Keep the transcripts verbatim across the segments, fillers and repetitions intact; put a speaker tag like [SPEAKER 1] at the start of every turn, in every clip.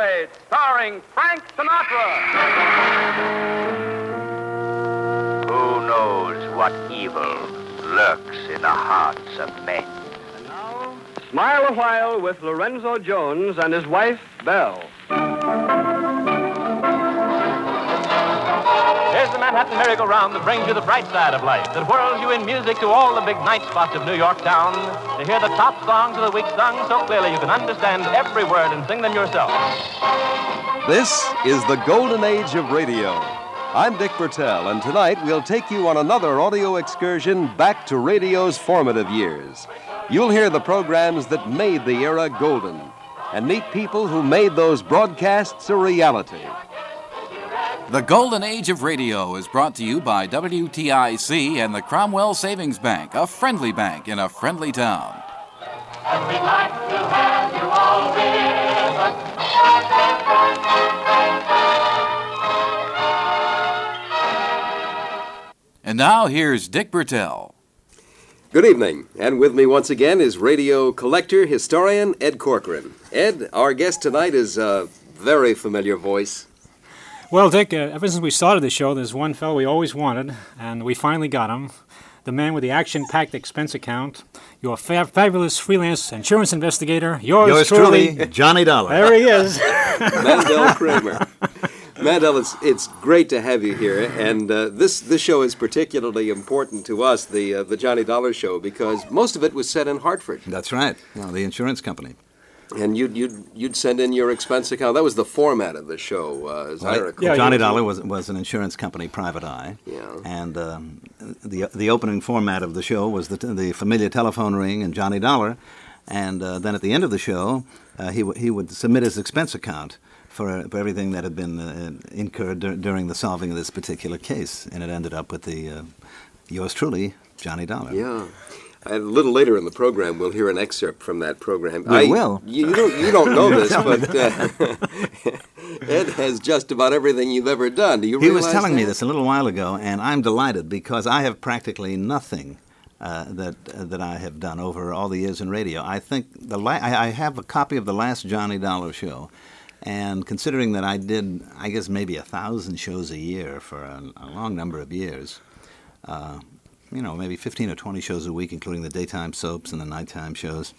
[SPEAKER 1] Boys, starring Frank Sinatra.
[SPEAKER 2] Who knows what evil lurks in the hearts of men?
[SPEAKER 1] And now, Smile a While with Lorenzo Jones and his wife, Belle.
[SPEAKER 3] Here's the Manhattan merry-go-round that brings you the bright side of life, that whirls you in music to all the big night spots of New York town, to hear the top songs of the week sung so clearly you can understand every word and sing them yourself.
[SPEAKER 4] This is the golden age of radio. I'm Dick Bertel, and tonight we'll take you on another audio excursion back to radio's formative years. You'll hear the programs that made the era golden, and meet people who made those broadcasts a reality.
[SPEAKER 5] The Golden Age of Radio is brought to you by W T I C and the Cromwell Savings Bank, a friendly bank in a friendly town.
[SPEAKER 6] And we'd like to have you all with us.
[SPEAKER 5] And now here's Dick Bertel.
[SPEAKER 4] Good evening, and with me once again is radio collector, historian Ed Corcoran. Ed, our guest tonight is a very familiar voice.
[SPEAKER 7] Well, Dick, uh, ever since we started the show, there's one fellow we always wanted, and we finally got him. The man with the action-packed expense account, your fa- fabulous freelance insurance investigator, yours,
[SPEAKER 8] yours truly, truly, Johnny Dollar.
[SPEAKER 7] There he is.
[SPEAKER 4] Mandel Kramer. Mandel, it's, it's great to have you here, and uh, this this show is particularly important to us, the uh, the Johnny Dollar Show, because most of it was set in Hartford.
[SPEAKER 8] That's right, well, the insurance company.
[SPEAKER 4] And you'd, you'd, you'd send in your expense account. That was the format of the show, uh, as
[SPEAKER 8] right.
[SPEAKER 4] I recall.
[SPEAKER 8] Yeah, Johnny Dollar was was an insurance company, private eye.
[SPEAKER 4] Yeah.
[SPEAKER 8] And um, the the opening format of the show was the the familiar telephone ring and Johnny Dollar. And uh, then at the end of the show, uh, he, w- he would submit his expense account for, uh, for everything that had been uh, incurred dur- during the solving of this particular case. And it ended up with the uh, yours truly, Johnny Dollar.
[SPEAKER 4] Yeah. A little later in the program, we'll hear an excerpt from that program.
[SPEAKER 8] We
[SPEAKER 4] I,
[SPEAKER 8] will.
[SPEAKER 4] You, you don't, you don't know this, but uh, Ed has just about everything you've ever done. Do you
[SPEAKER 8] He
[SPEAKER 4] realize
[SPEAKER 8] was telling
[SPEAKER 4] that?
[SPEAKER 8] me this a little while ago, and I'm delighted because I have practically nothing uh, that uh, that I have done over all the years in radio. I think the la- I, I have a copy of the last Johnny Dollar show, and considering that I did, I guess maybe a thousand shows a year for a, a long number of years. Uh, you know, maybe fifteen or twenty shows a week, including the daytime soaps and the nighttime shows.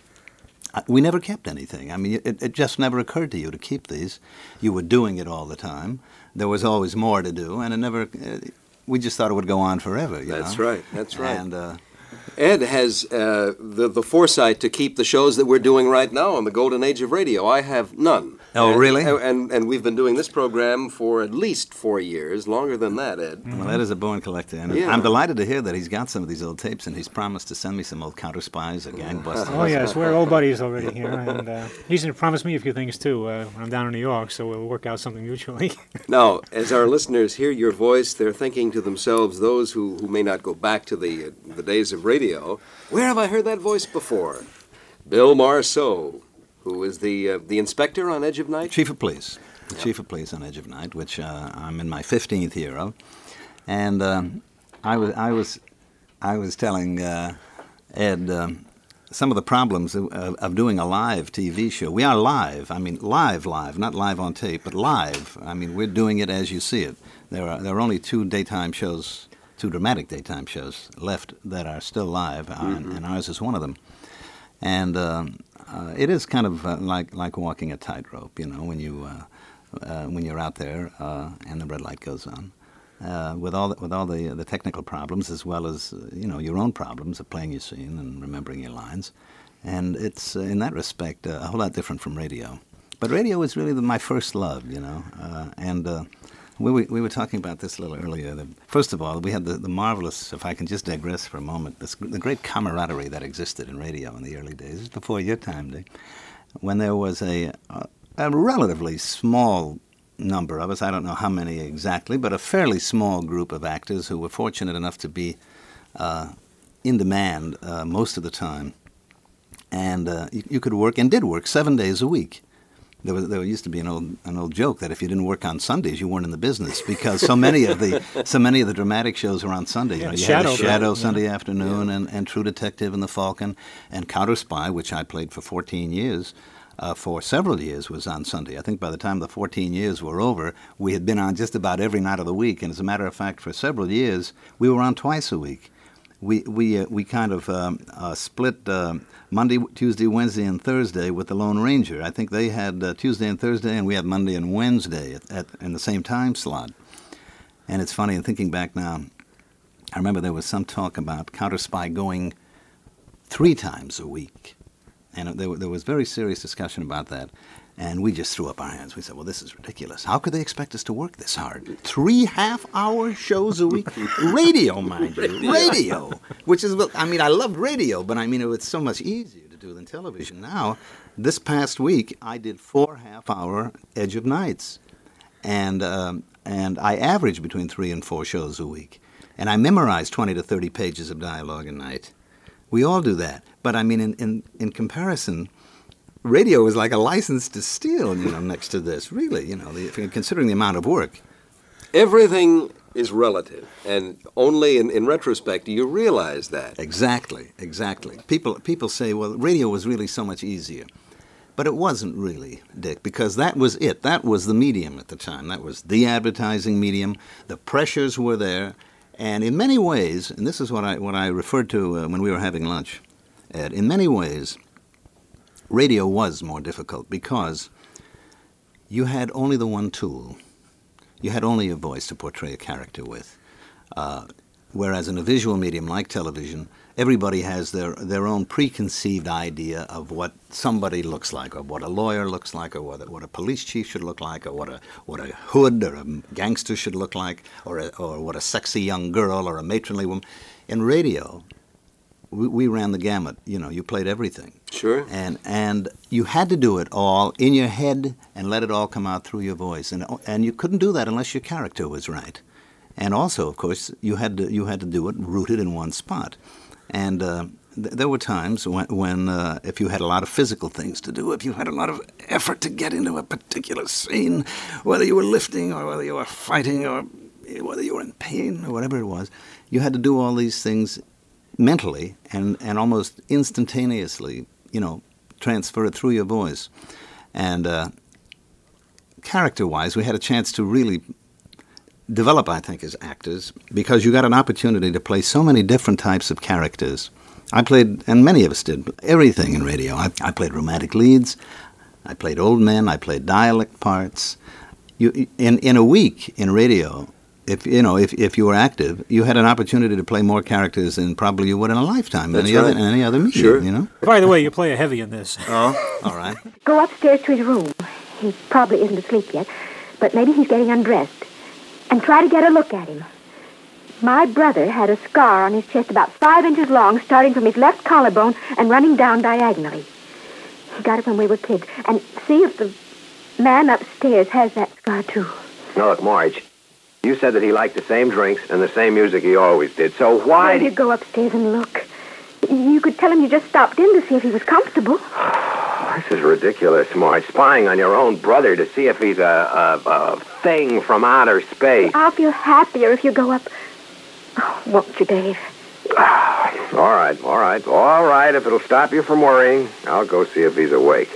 [SPEAKER 8] We never kept anything. I mean, it, it just never occurred to you to keep these. You were doing it all the time. There was always more to do, and it never, uh, we just thought it would go on forever, you
[SPEAKER 4] That's
[SPEAKER 8] know?
[SPEAKER 4] right, that's right.
[SPEAKER 8] And uh,
[SPEAKER 4] Ed has uh, the, the foresight to keep the shows that we're doing right now on the golden age of radio. I have none.
[SPEAKER 8] Oh,
[SPEAKER 4] and,
[SPEAKER 8] really?
[SPEAKER 4] And, and we've been doing this program for at least four years, longer than that, Ed.
[SPEAKER 8] Well, Ed is a born collector, and
[SPEAKER 4] Yeah.
[SPEAKER 8] I'm delighted to hear that he's got some of these old tapes, and he's promised to send me some old Counter Spies or Gangbusters.
[SPEAKER 7] Oh, yes, we're old buddies already here, and uh, he's going to promise me a few things, too, uh, when I'm down in New York, so we'll work out something mutually.
[SPEAKER 4] Now, as our listeners hear your voice, they're thinking to themselves, those who, who may not go back to the, uh, the days of radio, where have I heard that voice before? Bill Marceau, who is the uh, the inspector on Edge of Night?
[SPEAKER 8] Chief of Police. The
[SPEAKER 4] Yep.
[SPEAKER 8] Chief of Police on Edge of Night, which uh, I'm in my fifteenth year of. And um, I was I was I was telling uh, Ed um, some of the problems of, of doing a live T V show. We are live. I mean, live, live, not live on tape, but live. I mean, we're doing it as you see it. There are there are only two daytime shows, two dramatic daytime shows left that are still live, mm-hmm. and, and ours is one of them. And um, uh, it is kind of uh, like like walking a tightrope, you know, when you uh, uh, when you're out there uh, and the red light goes on, uh, with all the, with all the the technical problems as well as uh, you know your own problems of playing your scene and remembering your lines, and it's uh, in that respect uh, a whole lot different from radio. But radio was really the, my first love, you know, uh, and. Uh, We were, we were talking about this a little earlier. The, first of all, we had the, the marvelous, if I can just digress for a moment, this, the great camaraderie that existed in radio in the early days, before your time, Dick, when there was a, a, a relatively small number of us, I don't know how many exactly, but a fairly small group of actors who were fortunate enough to be uh, in demand uh, most of the time. And uh, you, you could work, and did work, seven days a week. There, was, there used to be an old an old joke that if you didn't work on Sundays, you weren't in the business, because so many of the so many of the dramatic shows were on Sunday. You
[SPEAKER 7] Yeah,
[SPEAKER 8] know, you
[SPEAKER 7] Shadow,
[SPEAKER 8] had the Shadow
[SPEAKER 7] right?
[SPEAKER 8] Sunday
[SPEAKER 7] Yeah.
[SPEAKER 8] afternoon,
[SPEAKER 4] Yeah.
[SPEAKER 8] and, and True Detective and The Falcon, and Counter Spy, which I played for fourteen years. uh, for several years was on Sunday. I think by the time the fourteen years were over, we had been on just about every night of the week. And as a matter of fact, for several years, we were on twice a week. We we uh, we kind of um, uh, split uh, Monday, Tuesday, Wednesday, and Thursday with the Lone Ranger. I think they had uh, Tuesday and Thursday, and we had Monday and Wednesday at, at in the same time slot. And it's funny, in thinking back now, I remember there was some talk about Counter Spy going three times a week. And there, there was very serious discussion about that. And we just threw up our hands. We said, well, this is ridiculous. How could they expect us to work this hard? Three half-hour shows a week? Radio, mind you. Radio. Which is, I mean, I loved radio, but I mean, it was so much easier to do than television. Now, this past week, I did four half-hour Edge of Nights. And, um, and I averaged between three and four shows a week. And I memorized twenty to thirty pages of dialogue a night. We all do that. But, I mean, in, in, in comparison, radio is like a license to steal, you know, next to this. Really, you know, the, considering the amount of work.
[SPEAKER 4] Everything is relative, and only in, in retrospect do you realize that.
[SPEAKER 8] Exactly, exactly. People, people say, well, radio was really so much easier. But it wasn't really, Dick, because that was it. That was the medium at the time. That was the advertising medium. The pressures were there. And in many ways, and this is what I what I referred to uh, when we were having lunch, Ed, in many ways, radio was more difficult because you had only the one tool. You had only your voice to portray a character with. Uh, whereas in a visual medium like television, everybody has their, their own preconceived idea of what somebody looks like, or what a lawyer looks like, or what a, what a police chief should look like, or what a what a hood or a gangster should look like, or a, or what a sexy young girl or a matronly woman. In radio, we, we ran the gamut. You know, you played everything.
[SPEAKER 4] Sure.
[SPEAKER 8] And and you had to do it all in your head and let it all come out through your voice. And and you couldn't do that unless your character was right. And also, of course, you had to you had to do it rooted in one spot. And uh, th- there were times when, when uh, if you had a lot of physical things to do, if you had a lot of effort to get into a particular scene, whether you were lifting or whether you were fighting or whether you were in pain or whatever it was, you had to do all these things mentally and, and almost instantaneously, you know, transfer it through your voice. And uh, character-wise, we had a chance to really develop, I think, as actors, because you got an opportunity to play so many different types of characters. I played, and many of us did, everything in radio. I, I played romantic leads, I played old men, I played dialect parts. You, in in a week in radio, if you know, if if you were active, you had an opportunity to play more characters than probably you would in a lifetime.
[SPEAKER 4] That's
[SPEAKER 8] any
[SPEAKER 4] right.
[SPEAKER 8] other in any other medium,
[SPEAKER 4] Sure.
[SPEAKER 8] you know.
[SPEAKER 7] By the way, you play a heavy in this.
[SPEAKER 8] Oh, all right.
[SPEAKER 9] Go upstairs to his room. He probably isn't asleep yet, but maybe he's getting undressed. And try to get a look at him. My brother had a scar on his chest about five inches long, starting from his left collarbone and running down diagonally. He got it when we were kids. And see if the man upstairs has that scar, too.
[SPEAKER 1] Now, look, Marge, you said that he liked the same drinks and the same music he always did, so why...
[SPEAKER 9] Why
[SPEAKER 1] do
[SPEAKER 9] you go upstairs and look? You could tell him you just stopped in to see if he was comfortable.
[SPEAKER 1] This is ridiculous, Marge. Spying on your own brother to see if he's a, a, a thing from outer space.
[SPEAKER 9] I'll feel happier if you go up. Oh, won't you, Dave?
[SPEAKER 1] All right, all right, all right. If it'll stop you from worrying, I'll go see if he's awake.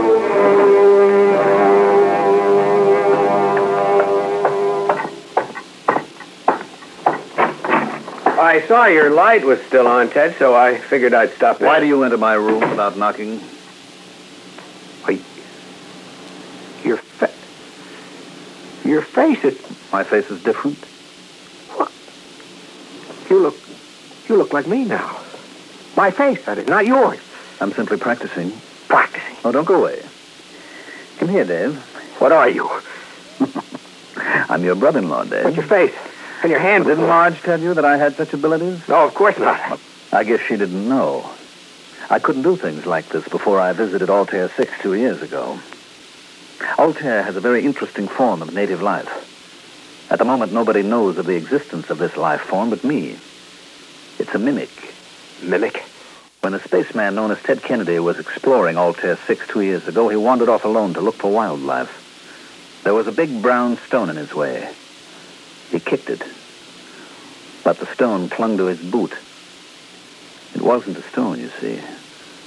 [SPEAKER 1] I saw your light was still on, Ted, so I figured I'd stop in.
[SPEAKER 10] Why do you enter my room without knocking?
[SPEAKER 1] Wait. Your fa- Your face is...
[SPEAKER 10] My face is different?
[SPEAKER 1] What? You look... You look like me now. My face, that is, not yours.
[SPEAKER 10] I'm simply practicing.
[SPEAKER 1] Practicing?
[SPEAKER 10] Oh, don't go away. Come here, Dave.
[SPEAKER 1] What are you?
[SPEAKER 10] I'm your brother-in-law, Dave.
[SPEAKER 1] What's your face? And your hand...
[SPEAKER 10] Didn't Marge tell you that I had such abilities?
[SPEAKER 1] No, of course not.
[SPEAKER 10] I guess she didn't know. I couldn't do things like this before I visited Altair six two years ago. Altair has a very interesting form of native life. At the moment, nobody knows of the existence of this life form but me. It's a mimic.
[SPEAKER 1] Mimic?
[SPEAKER 10] When a spaceman known as Ted Kennedy was exploring Altair six two years ago, he wandered off alone to look for wildlife. There was a big brown stone in his way. He kicked it, but the stone clung to his boot. It wasn't a stone, you see.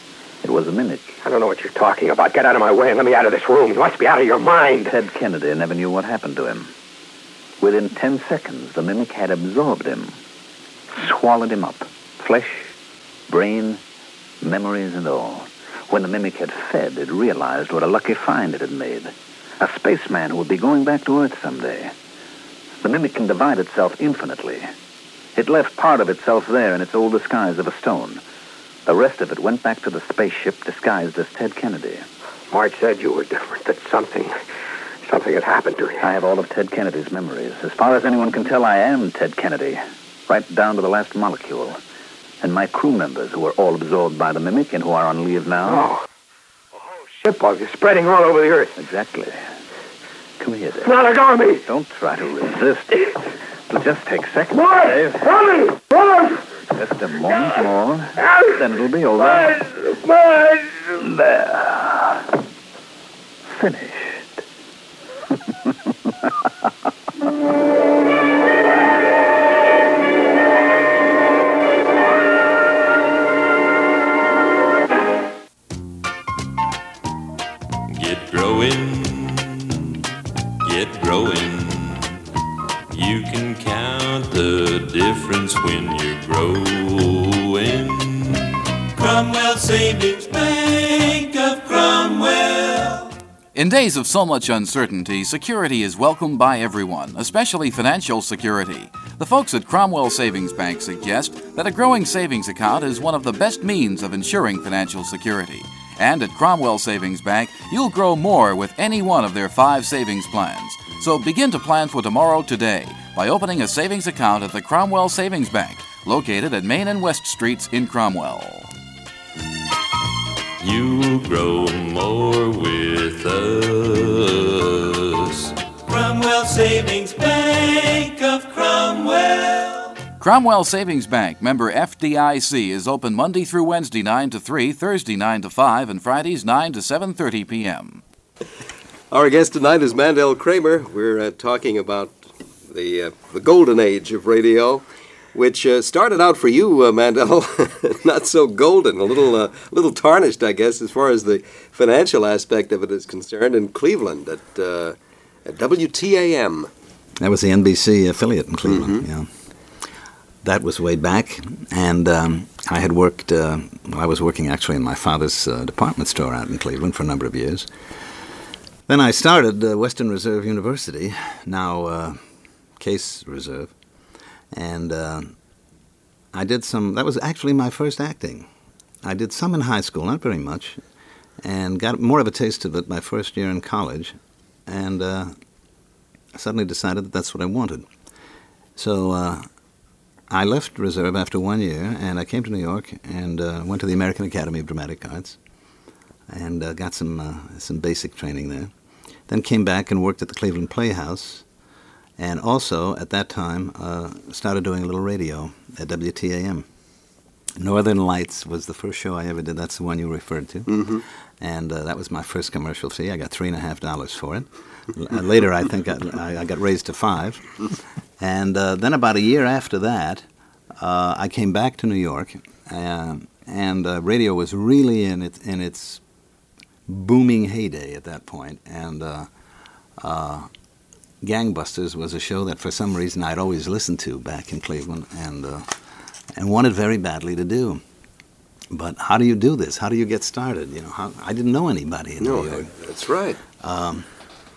[SPEAKER 10] It was a mimic.
[SPEAKER 1] I don't know what you're talking about. Get out of my way and let me out of this room. You must be out of your mind.
[SPEAKER 10] Ted Kennedy never knew what happened to him. Within ten seconds, the mimic had absorbed him, swallowed him up. Flesh, brain, memories and all. When the mimic had fed, it realized what a lucky find it had made. A spaceman who would be going back to Earth someday. The mimic can divide itself infinitely. It left part of itself there in its old disguise of a stone. The rest of it went back to the spaceship disguised as Ted Kennedy.
[SPEAKER 1] Marge said you were different, that something, something had happened to you.
[SPEAKER 10] I have all of Ted Kennedy's memories. As far as anyone can tell, I am Ted Kennedy, right down to the last molecule. And my crew members, who were all absorbed by the mimic and who are on leave now.
[SPEAKER 1] Oh, a whole ship of you spreading all over the Earth.
[SPEAKER 10] Exactly. Come here, Dave.
[SPEAKER 1] Now let go of me.
[SPEAKER 10] Don't try to resist. It'll just take seconds,
[SPEAKER 1] Marge!
[SPEAKER 10] Dave.
[SPEAKER 1] Help me! Marge!
[SPEAKER 10] Just a moment more, then it'll be over.
[SPEAKER 1] Marge! Marge!
[SPEAKER 10] There. Finished.
[SPEAKER 11] Get growing, get growing. You can count the difference when you're growing. Cromwell Savings Bank of Cromwell.
[SPEAKER 5] In days of so much uncertainty, security is welcomed by everyone, especially financial security. The folks at Cromwell Savings Bank suggest that a growing savings account is one of the best means of ensuring financial security. And at Cromwell Savings Bank, you'll grow more with any one of their five savings plans. So begin to plan for tomorrow today by opening a savings account at the Cromwell Savings Bank, located at Main and West Streets in Cromwell.
[SPEAKER 11] You'll grow more with us. Cromwell Savings Bank of Cromwell.
[SPEAKER 5] Cromwell Savings Bank, member F D I C, is open Monday through Wednesday nine to three, Thursday nine to five, and Fridays nine to seven thirty p.m.
[SPEAKER 4] Our guest tonight is Mandel Kramer. We're uh, talking about the uh, the golden age of radio, which uh, started out for you, uh, Mandel, not so golden, a little uh, little tarnished, I guess, as far as the financial aspect of it is concerned, in Cleveland at, uh, at W T A M.
[SPEAKER 8] That was the N B C affiliate in Cleveland, mm-hmm. yeah. That was way back, and um, I had worked, uh, well, I was working actually in my father's uh, department store out in Cleveland for a number of years. Then I started uh, Western Reserve University, now uh, Case Reserve, and uh, I did some, that was actually my first acting. I did some in high school, not very much, and got more of a taste of it my first year in college, and uh, I suddenly decided that that's what I wanted. So uh, I left Reserve after one year, and I came to New York and uh, went to the American Academy of Dramatic Arts and uh, got some uh, some basic training there. Then came back and worked at the Cleveland Playhouse, and also at that time uh, started doing a little radio at W T A M. Northern Lights was the first show I ever did. That's the one you referred to.
[SPEAKER 4] Mm-hmm.
[SPEAKER 8] And uh, that was my first commercial fee. I got three and a half dollars for it. L- later, I think I, I got raised to five. And uh, then about a year after that, uh, I came back to New York, uh, and uh, radio was really in its in its booming heyday at that point. And uh, uh, Gangbusters was a show that for some reason I'd always listened to back in Cleveland, and uh, and wanted very badly to do. But how do you do this? How do you get started? You know, how, I didn't know anybody in
[SPEAKER 4] no,
[SPEAKER 8] New York.
[SPEAKER 4] That's right.
[SPEAKER 8] Um,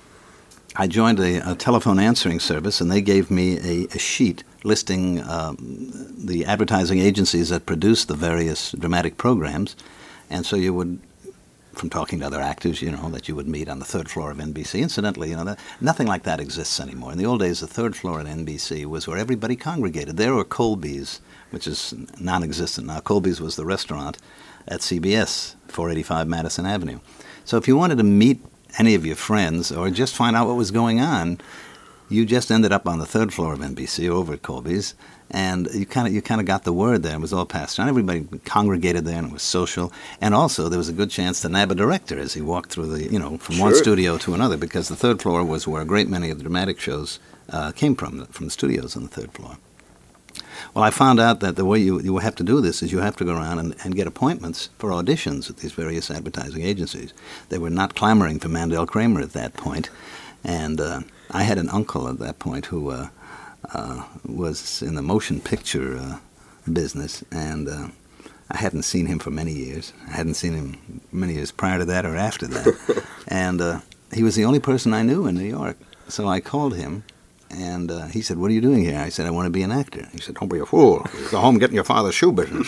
[SPEAKER 8] I joined a, a telephone answering service, and they gave me a, a sheet listing um, the advertising agencies that produced the various dramatic programs. And so you would, from talking to other actors, you know, that you would meet on the third floor of N B C. Incidentally, you know, that, nothing like that exists anymore. In the old days, the third floor at N B C was where everybody congregated. There were Colby's, which is non-existent now. Colby's was the restaurant at C B S, four eighty-five Madison Avenue. So if you wanted to meet any of your friends or just find out what was going on, you just ended up on the third floor of N B C over at Colby's, and you kind of you kind of got the word there. It was all passed around. Everybody congregated there, and it was social. And also, there was a good chance to nab a director as he walked through the, you know, from
[SPEAKER 4] Sure.
[SPEAKER 8] one studio to another, because the third floor was where a great many of the dramatic shows uh, came from, from the studios on the third floor. Well, I found out that the way you, you have to do this is you have to go around and, and get appointments for auditions at these various advertising agencies. They were not clamoring for Mandel Kramer at that point. And uh, I had an uncle at that point who uh, uh, was in the motion picture uh, business, and uh, I hadn't seen him for many years. I hadn't seen him many years prior to that or after that. and uh, he was the only person I knew in New York. So I called him, and uh, he said, "What are you doing here?" I said, "I want to be an actor." He said, "Don't be a fool. Go home getting your father's shoe business."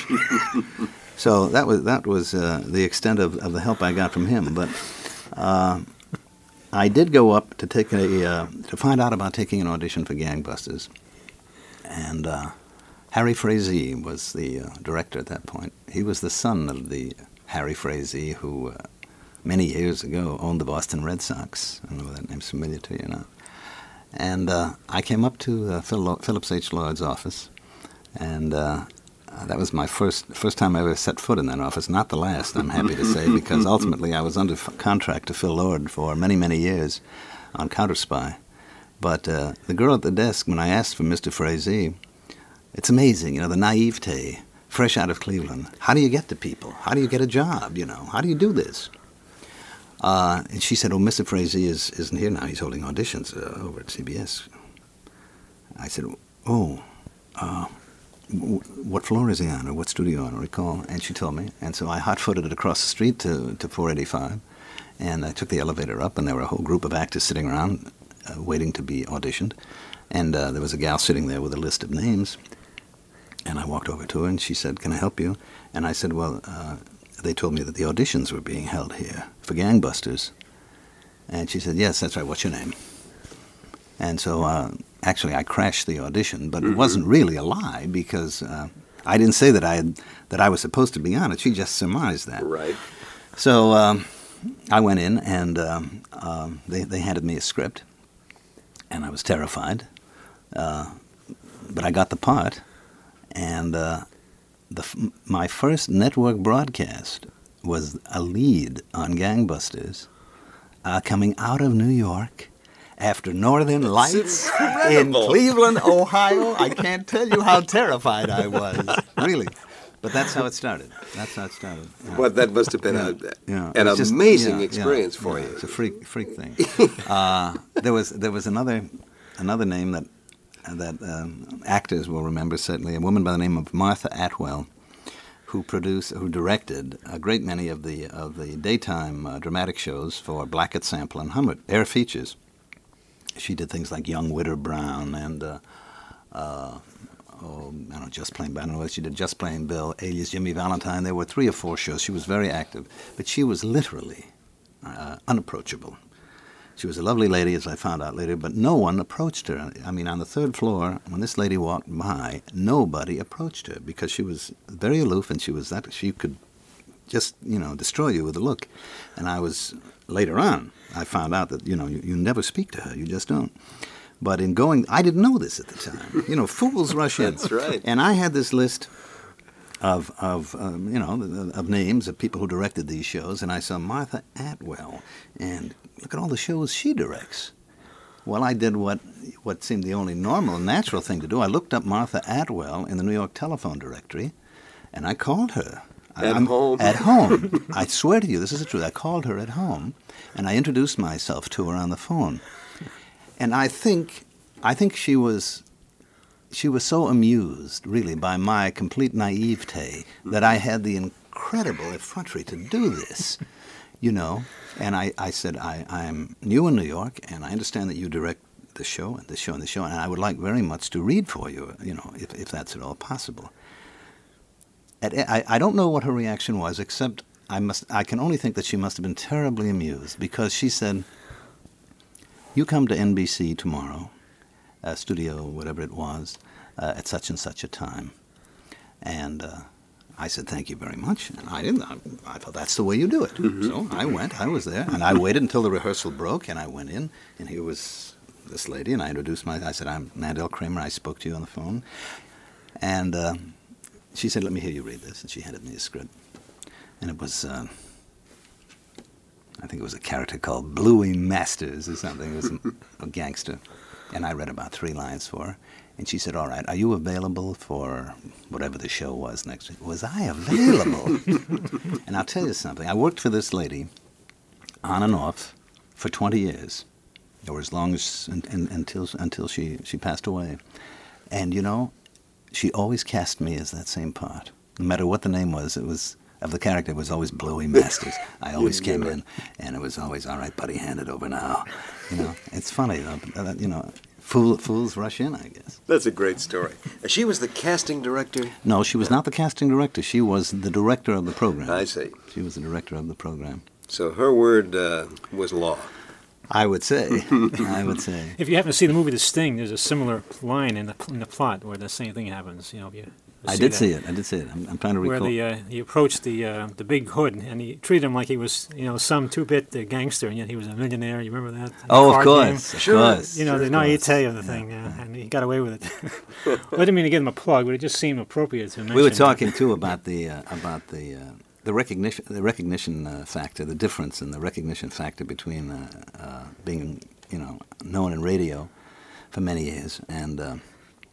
[SPEAKER 8] So that was that was uh, the extent of, of the help I got from him. But uh, I did go up to take a uh, to find out about taking an audition for Gangbusters, and uh, Harry Frazee was the uh, director at that point. He was the son of the Harry Frazee who, uh, many years ago, owned the Boston Red Sox. I don't know if that name's familiar to you or not. And uh, I came up to uh, Phil Lo- Phillips H. Lloyd's office, and uh, uh, that was my first first time I ever set foot in that office. Not the last, I'm happy to say, because ultimately I was under f- contract to Phil Lord for many, many years on Counter Spy. But uh, the girl at the desk, when I asked for Mister Frazee, it's amazing, you know, the naivete, fresh out of Cleveland. How do you get to people? How do you get a job, you know? How do you do this? Uh, and she said, "Oh, Mister Frazee is, isn't here now. He's holding auditions uh, over at C B S." I said, "Oh, uh, w- what floor is he on, or what studio on, I recall?" And she told me. And so I hot-footed it across the street to, to four eighty-five, and I took the elevator up, and there were a whole group of actors sitting around uh, waiting to be auditioned. And uh, there was a gal sitting there with a list of names. And I walked over to her, and she said, "Can I help you?" And I said, "Well, uh, they told me that the auditions were being held here for Gangbusters." And she said, "Yes, that's right. What's your name?" And so, uh, actually, I crashed the audition, but mm-hmm. it wasn't really a lie, because uh, I didn't say that I had, that I was supposed to be on it. She just surmised that.
[SPEAKER 4] Right.
[SPEAKER 8] So um, I went in, and um, uh, they, they handed me a script, and I was terrified. Uh, but I got the part, and uh, the f- my first network broadcast was a lead on Gangbusters, uh, coming out of New York after Northern Lights in Cleveland, Ohio. I can't tell you how terrified I was, really. But that's how it started. That's how it started. Yeah.
[SPEAKER 4] Well, that must have been
[SPEAKER 8] yeah.
[SPEAKER 4] a,
[SPEAKER 8] yeah.
[SPEAKER 4] an
[SPEAKER 8] just,
[SPEAKER 4] amazing
[SPEAKER 8] yeah,
[SPEAKER 4] experience
[SPEAKER 8] yeah,
[SPEAKER 4] for
[SPEAKER 8] yeah.
[SPEAKER 4] you.
[SPEAKER 8] It's a freak freak thing. uh, there was there was another another name that that um, actors will remember, certainly, a woman by the name of Martha Atwell, who produced, who directed a great many of the of the daytime uh, dramatic shows for Blackett, Sample, and Hummert, air features. She did things like Young Widder Brown and uh, uh, oh, I don't know, Just Plain Bill. I don't know what she did. Just Plain Bill, alias Jimmy Valentine. There were three or four shows. She was very active, but she was literally uh, unapproachable. She was a lovely lady, as I found out later, but no one approached her. I mean, on the third floor, when this lady walked by, nobody approached her because she was very aloof, and she was that she could just, you know, destroy you with a look. And I was, later on, I found out that, you know, you, you never speak to her. You just don't. But in going, I didn't know this at the time. You know, fools rush in.
[SPEAKER 4] That's right.
[SPEAKER 8] And I had this list of, of um, you know, of names of people who directed these shows, and I saw Martha Atwell, and look at all the shows she directs. Well, I did what what seemed the only normal and natural thing to do. I looked up Martha Atwell in the New York telephone directory, and I called her.
[SPEAKER 4] At
[SPEAKER 8] I'm,
[SPEAKER 4] home?
[SPEAKER 8] At home. I swear to you, this is the truth. I called her at home, and I introduced myself to her on the phone. And I think, I think she was, she was so amused, really, by my complete naivete that I had the incredible effrontery to do this, you know. And I, I said, I, I'm new in New York, and I understand that you direct the show and the show and the show, and I would like very much to read for you, you know, if, if that's at all possible. At, I, I don't know what her reaction was, except I must. I can only think that she must have been terribly amused, because she said, "You come to N B C tomorrow, uh, studio, whatever it was, uh, at such and such a time." And uh, I said, "Thank you very much." And I didn't. I, I thought that's the way you do it. Mm-hmm. So I went. I was there, and I waited until the rehearsal broke, and I went in, and here was this lady, and I introduced myself. I said, "I'm Mandel Kramer. I spoke to you on the phone," and uh, she said, "Let me hear you read this," and she handed me a script, and it was. Uh, I think it was a character called Bluey Masters or something. It was a, a gangster. And I read about three lines for her. And she said, all right, are you available for whatever the show was next week? Was I available? And I'll tell you something. I worked for this lady on and off for twenty years, or as long as un, un, until until she, she passed away. And, you know, she always cast me as that same part. No matter what the name was, it was, of the character, it was always Bluey Masters. I always came in, and it was always, all right, buddy, hand it over now. You know, it's funny, though, but, you know, fool, fools rush in, I guess.
[SPEAKER 4] That's a great story. She was the casting director?
[SPEAKER 8] No, she was not the casting director. She was the director of the program.
[SPEAKER 4] I see.
[SPEAKER 8] She was the director of the program.
[SPEAKER 4] So her word uh, was law.
[SPEAKER 8] I would say. I would say.
[SPEAKER 7] If you happen to see the movie The Sting, there's a similar line in the in the plot where the same thing happens. You know, if you
[SPEAKER 8] I
[SPEAKER 7] see
[SPEAKER 8] did
[SPEAKER 7] that.
[SPEAKER 8] see it. I did see it. I'm, I'm trying to recall.
[SPEAKER 7] Where the uh, he approached the uh, the big hood and he treated him like he was you know some two-bit uh, gangster, and yet he was a millionaire. You remember that?
[SPEAKER 8] Oh, of course, of
[SPEAKER 7] sure.
[SPEAKER 8] course.
[SPEAKER 7] You know
[SPEAKER 8] sure,
[SPEAKER 7] the naivete of the thing, uh, and he got away with it. Well, I didn't mean to give him a plug, but it just seemed appropriate to mention.
[SPEAKER 8] We were talking too about the uh, about the. Uh, The recognition, the recognition uh, factor, the difference in the recognition factor between uh, uh, being, you know, known in radio for many years and uh,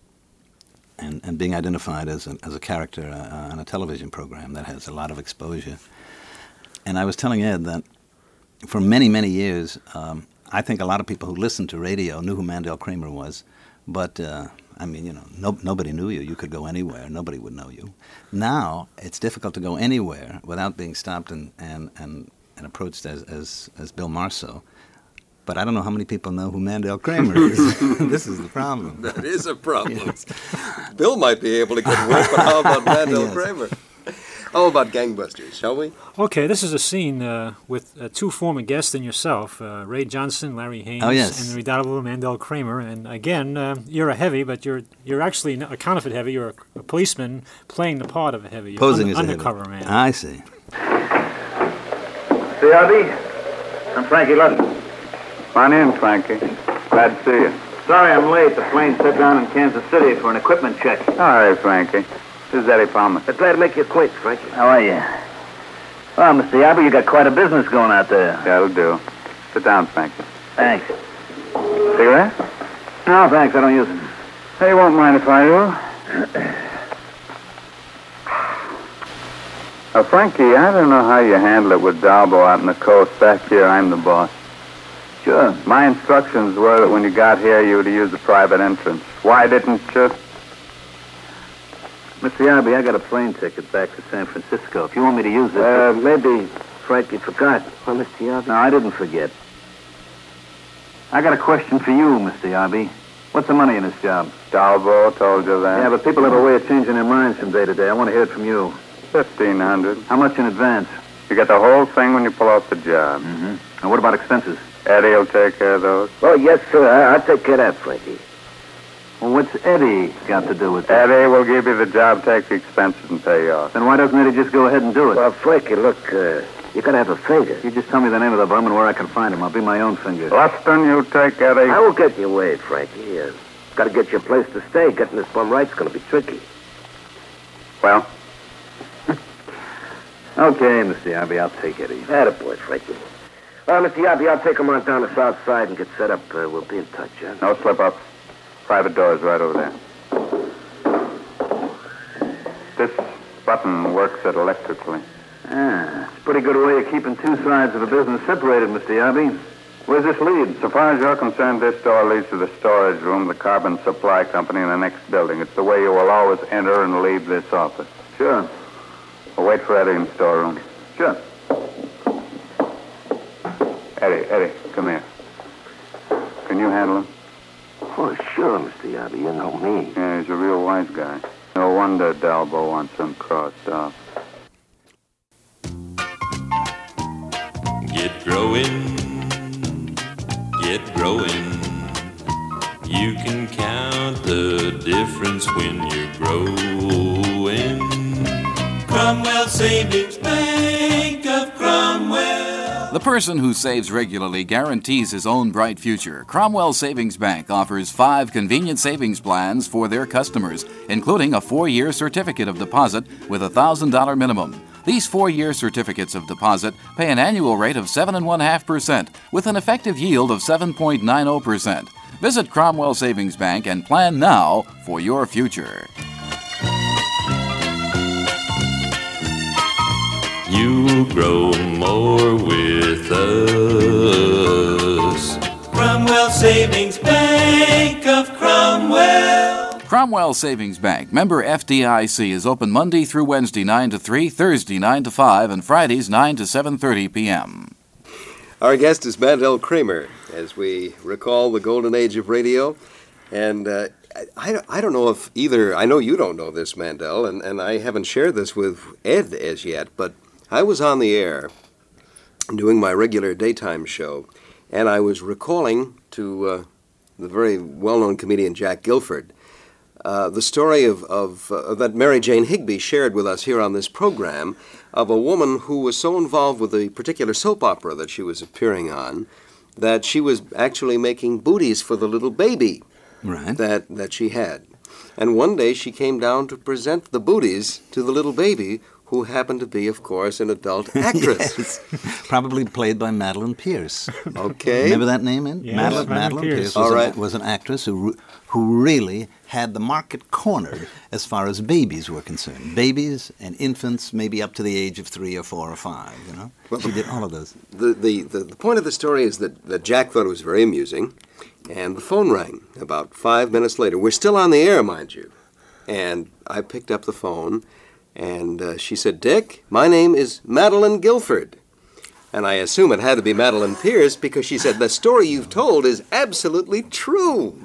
[SPEAKER 8] and and being identified as a as a character uh, on a television program that has a lot of exposure. And I was telling Ed that for many many years, um, I think a lot of people who listened to radio knew who Mandel Kramer was, but. Uh, I mean, you know, no, nobody knew you. You could go anywhere. Nobody would know you. Now, it's difficult to go anywhere without being stopped and, and, and, and approached as, as, as Bill Marceau. But I don't know how many people know who Mandel Kramer is. This is the problem.
[SPEAKER 4] That is a problem.
[SPEAKER 8] Yes.
[SPEAKER 4] Bill might be able to get work, but how about Mandel
[SPEAKER 8] Yes.
[SPEAKER 4] Kramer? How about Gangbusters, shall we?
[SPEAKER 7] Okay, this is a scene uh, with uh, two former guests and yourself, uh, Ray Johnson, Larry Haynes,
[SPEAKER 8] Oh, yes.
[SPEAKER 7] and the redoubtable Mandel Kramer. And again, uh, you're a heavy, but you're you're actually not a counterfeit heavy. You're a, a policeman playing the part of a heavy. You're
[SPEAKER 8] Posing
[SPEAKER 7] un-
[SPEAKER 8] as a
[SPEAKER 7] undercover
[SPEAKER 8] heavy.
[SPEAKER 7] man.
[SPEAKER 8] I see.
[SPEAKER 10] C R B, I'm Frankie Lutton.
[SPEAKER 12] Come on in, Frankie. Glad to see you.
[SPEAKER 10] Sorry I'm late. The plane set down in Kansas City for an equipment check.
[SPEAKER 12] All right, Frankie. This is Eddie Palmer.
[SPEAKER 10] I'm glad to make your acquaintance, Frankie. How are you? Well, Mister Yarby, you got quite a business going out there.
[SPEAKER 12] That'll do. Sit down, Frankie.
[SPEAKER 10] Thanks.
[SPEAKER 12] Cigarette?
[SPEAKER 10] No, thanks. I don't use them.
[SPEAKER 12] Hey, you won't mind if I do. Now, Frankie, I don't know how you handle it with Dalbo out on the coast. Back here, I'm the boss.
[SPEAKER 10] Sure.
[SPEAKER 12] My instructions were that when you got here, you were to use the private entrance. Why didn't you?
[SPEAKER 10] Mister Yarby, I got a plane ticket back to San Francisco. If you want me to use it...
[SPEAKER 1] Uh, maybe Frankie forgot. Well, Mister Yarby?
[SPEAKER 10] No, I didn't forget. I got a question for you, Mister Yarby. What's the money in this job?
[SPEAKER 12] Dalbo told you that.
[SPEAKER 10] Yeah, but people have a way of changing their minds from day to day. I want to hear it from you.
[SPEAKER 12] Fifteen hundred.
[SPEAKER 10] How much in advance?
[SPEAKER 12] You get the whole thing when you pull off the job.
[SPEAKER 10] Mm-hmm. And what about expenses?
[SPEAKER 12] Eddie will take care of those.
[SPEAKER 1] Oh, yes, sir. I- I'll take care of that, Frankie.
[SPEAKER 10] Well, what's Eddie got to do with it?
[SPEAKER 12] Eddie will give you the job, take the expenses, and pay you off.
[SPEAKER 10] Then why doesn't Eddie just go ahead and do it?
[SPEAKER 1] Well, Frankie, look, uh, you gotta have a finger.
[SPEAKER 10] You just tell me the name of the bum and where I can find him. I'll be my own finger.
[SPEAKER 12] Luston, you take Eddie.
[SPEAKER 1] I will get you away, Frankie. Uh, gotta get you a place to stay. Getting this bum right's gonna be tricky.
[SPEAKER 12] Well?
[SPEAKER 10] Okay, Mister Yarby, I'll take Eddie.
[SPEAKER 1] Attaboy, Frankie. Well, Mister Yarby, I'll take him on down the south side and get set up. Uh, we'll be in touch, huh?
[SPEAKER 12] No slip-ups. Private door's right over there. This button works it electrically.
[SPEAKER 10] Ah, it's a pretty good way of keeping two sides of a business separated, Mister Yarby. Where's this lead?
[SPEAKER 12] So far as you're concerned, this door leads to the storage room, the carbon supply company in the next building. It's the way you will always enter and leave this office.
[SPEAKER 10] Sure.
[SPEAKER 12] We'll wait for Eddie in the storeroom.
[SPEAKER 10] Sure.
[SPEAKER 12] Eddie, Eddie, come here. Can you handle him?
[SPEAKER 1] Oh, sure, Mister Yarby. You know me.
[SPEAKER 12] Yeah, he's a real wise guy. No wonder Dalbo wants him crossed off.
[SPEAKER 11] Get growing, get growing. You can count the difference when you're growing. Cromwell Savings Bank of Cromwell.
[SPEAKER 5] The person who saves regularly guarantees his own bright future. Cromwell Savings Bank offers five convenient savings plans for their customers, including a four-year certificate of deposit with a one thousand dollars minimum. These four-year certificates of deposit pay an annual rate of seven point five percent with an effective yield of seven point nine zero percent. Visit Cromwell Savings Bank and plan now for your future.
[SPEAKER 11] You'll grow more with us.
[SPEAKER 13] Cromwell Savings Bank of Cromwell.
[SPEAKER 5] Cromwell Savings Bank, member F D I C, is open Monday through Wednesday nine to three, Thursday nine to five, and Fridays nine to seven thirty p.m.
[SPEAKER 4] Our guest is Mandel Kramer, as we recall the golden age of radio. And uh, I, I don't know if either, I know you don't know this, Mandel, and, and I haven't shared this with Ed as yet, but I was on the air doing my regular daytime show, and I was recalling to uh, the very well-known comedian Jack Guilford uh, the story of, of uh, that Mary Jane Higby shared with us here on this program of a woman who was so involved with a particular soap opera that she was appearing on that she was actually making booties for the little baby
[SPEAKER 8] right.
[SPEAKER 4] that, that she had. And one day she came down to present the booties to the little baby, who happened to be, of course, an adult actress.
[SPEAKER 8] Yes. Probably played by Madeline Pierce.
[SPEAKER 4] Okay.
[SPEAKER 8] Remember that name? In?
[SPEAKER 7] Yes,
[SPEAKER 8] Madeline,
[SPEAKER 7] Madeline
[SPEAKER 8] Madeline Pierce,
[SPEAKER 7] Pierce.
[SPEAKER 8] was,
[SPEAKER 4] All right.
[SPEAKER 8] an, was an actress who who really had the market cornered as far as babies were concerned. Babies and infants, maybe up to the age of three or four or five, you know.
[SPEAKER 4] Well,
[SPEAKER 8] she did all of those.
[SPEAKER 4] The, the, the, the point of the story is that, that Jack thought it was very amusing, and the phone rang about five minutes later. We're still on the air, mind you. And I picked up the phone, and uh, she said, "Dick, my name is Madeline Guilford." And I assume it had to be Madeline Pierce because she said, "The story you've told is absolutely true."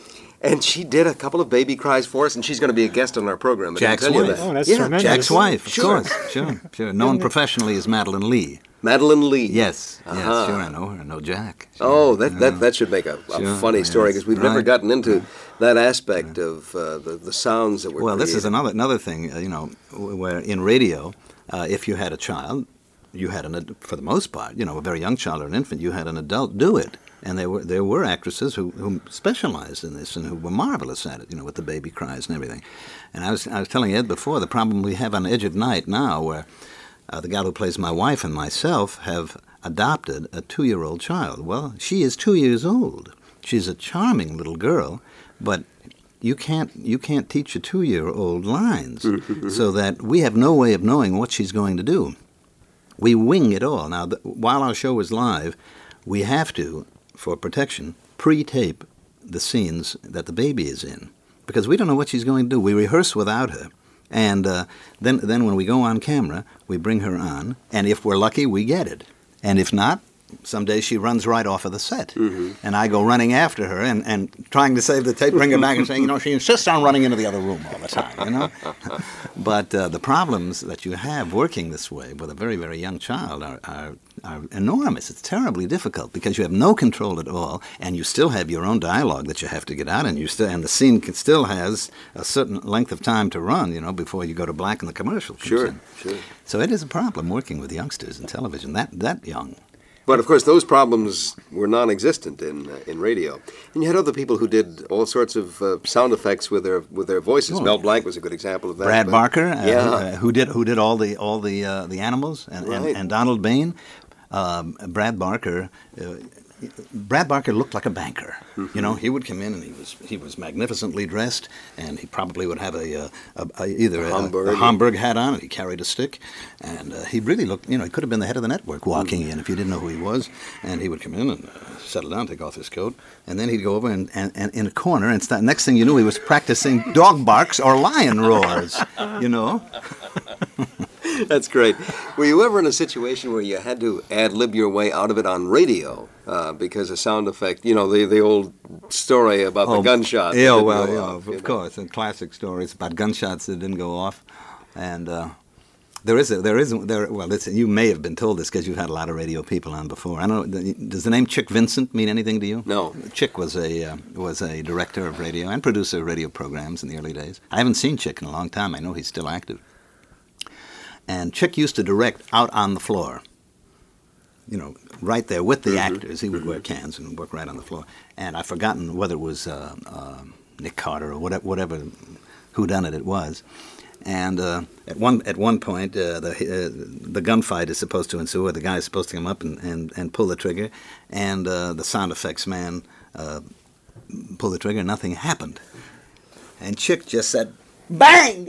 [SPEAKER 4] And she did a couple of baby cries for us, and she's going to be a guest on our program. I
[SPEAKER 8] Jack's
[SPEAKER 4] can tell you
[SPEAKER 8] wife.
[SPEAKER 4] that.
[SPEAKER 7] Oh, that's
[SPEAKER 4] yeah,
[SPEAKER 7] tremendous.
[SPEAKER 8] Jack's wife, of
[SPEAKER 4] Sure.
[SPEAKER 8] course. Sure, sure. Known professionally as Madeline Lee.
[SPEAKER 4] Madeline Lee.
[SPEAKER 8] Yes, yes,
[SPEAKER 4] Uh-huh.
[SPEAKER 8] sure, I know her. I know Jack. Sure.
[SPEAKER 4] Oh, that,
[SPEAKER 8] Yeah.
[SPEAKER 4] that that should make a, a
[SPEAKER 8] Sure,
[SPEAKER 4] funny story because
[SPEAKER 8] yes,
[SPEAKER 4] we've never
[SPEAKER 8] right.
[SPEAKER 4] gotten into that aspect of uh, the, the sounds that were
[SPEAKER 8] Well, this is
[SPEAKER 4] created.
[SPEAKER 8] another another thing, uh, you know, w- where in radio, uh, if you had a child, you had an ad- for the most part, you know, a very young child or an infant, you had an adult do it, and there were there were actresses who, who specialized in this and who were marvelous at it, you know, with the baby cries and everything. And I was I was telling Ed before the problem we have on Edge of Night now, where uh, the gal who plays my wife and myself have adopted a two-year-old child. Well, she is two years old. She's a charming little girl, but you can't you can't teach a two-year-old lines, so that we have no way of knowing what she's going to do. We wing it all. Now, th- while our show is live, we have to, for protection, pre-tape the scenes that the baby is in, because we don't know what she's going to do. We rehearse without her, and uh, then then when we go on camera, we bring her on, and if we're lucky, we get it. And if not, some days she runs right off of the set.
[SPEAKER 4] Mm-hmm.
[SPEAKER 8] And I go running after her and, and trying to save the tape, bring her back and saying, you know, she insists on running into the other room all the time, you know. But uh, the problems that you have working this way with a very, very young child are, are, are enormous. It's terribly difficult because you have no control at all, and you still have your own dialogue that you have to get out, and you still and the scene can, still has a certain length of time to run, you know, before you go to black and the commercial comes
[SPEAKER 4] Sure,
[SPEAKER 8] in.
[SPEAKER 4] sure.
[SPEAKER 8] So it is a problem working with youngsters in television that that young.
[SPEAKER 4] But of course, those problems were non-existent in uh, in radio. And you had other people who did all sorts of uh, sound effects with their with their voices.
[SPEAKER 8] Oh.
[SPEAKER 4] Mel Blanc was a good example of that.
[SPEAKER 8] Brad
[SPEAKER 4] but-
[SPEAKER 8] Barker, uh,
[SPEAKER 4] yeah.
[SPEAKER 8] who, uh, who did who did all the all the uh, the animals, and,
[SPEAKER 4] Right.
[SPEAKER 8] and, and Donald Bain. Um, Brad Barker. Uh, Brad Barker looked like a banker.
[SPEAKER 4] Mm-hmm.
[SPEAKER 8] You know, he would come in and he was he was magnificently dressed, and he probably would have a, uh, a, a either a,
[SPEAKER 4] Homburg.
[SPEAKER 8] a Homburg hat on, and he carried a stick, and uh, he really looked. You know, he could have been the head of the network walking
[SPEAKER 4] Mm-hmm.
[SPEAKER 8] in if you didn't know who he was. And he would come in and uh, settle down, take off his coat, and then he'd go over and, and, and in a corner and start. Next thing you knew, he was practicing dog barks or lion roars. You know.
[SPEAKER 4] That's great. Were you ever in a situation where you had to ad-lib your way out of it on radio uh, because a sound effect, you know, the the old story about the gunshot? that
[SPEAKER 8] Yeah,
[SPEAKER 4] didn't
[SPEAKER 8] well,
[SPEAKER 4] go
[SPEAKER 8] yeah,
[SPEAKER 4] off,
[SPEAKER 8] of
[SPEAKER 4] you know?
[SPEAKER 8] course, and classic stories about gunshots that didn't go off, and uh, there is a, there is a, there. Well, listen, you may have been told this because you've had a lot of radio people on before. I don't know. Does the name Chick Vincent mean anything to you?
[SPEAKER 4] No.
[SPEAKER 8] Chick was a uh, was a director of radio and producer of radio programs in the early days. I haven't seen Chick in a long time. I know he's still active. And Chick used to direct out on the floor, you know, right there with the
[SPEAKER 4] Mm-hmm.
[SPEAKER 8] actors. He would wear cans and work right on the floor. And I've forgotten whether it was uh, uh, Nick Carter or whatever, whatever whodunit it was. And uh, at one at one point, uh, the uh, the gunfight is supposed to ensue, or the guy is supposed to come up and, and, and pull the trigger, and uh, the sound effects man uh, pulled the trigger, nothing happened. And Chick just said, bang!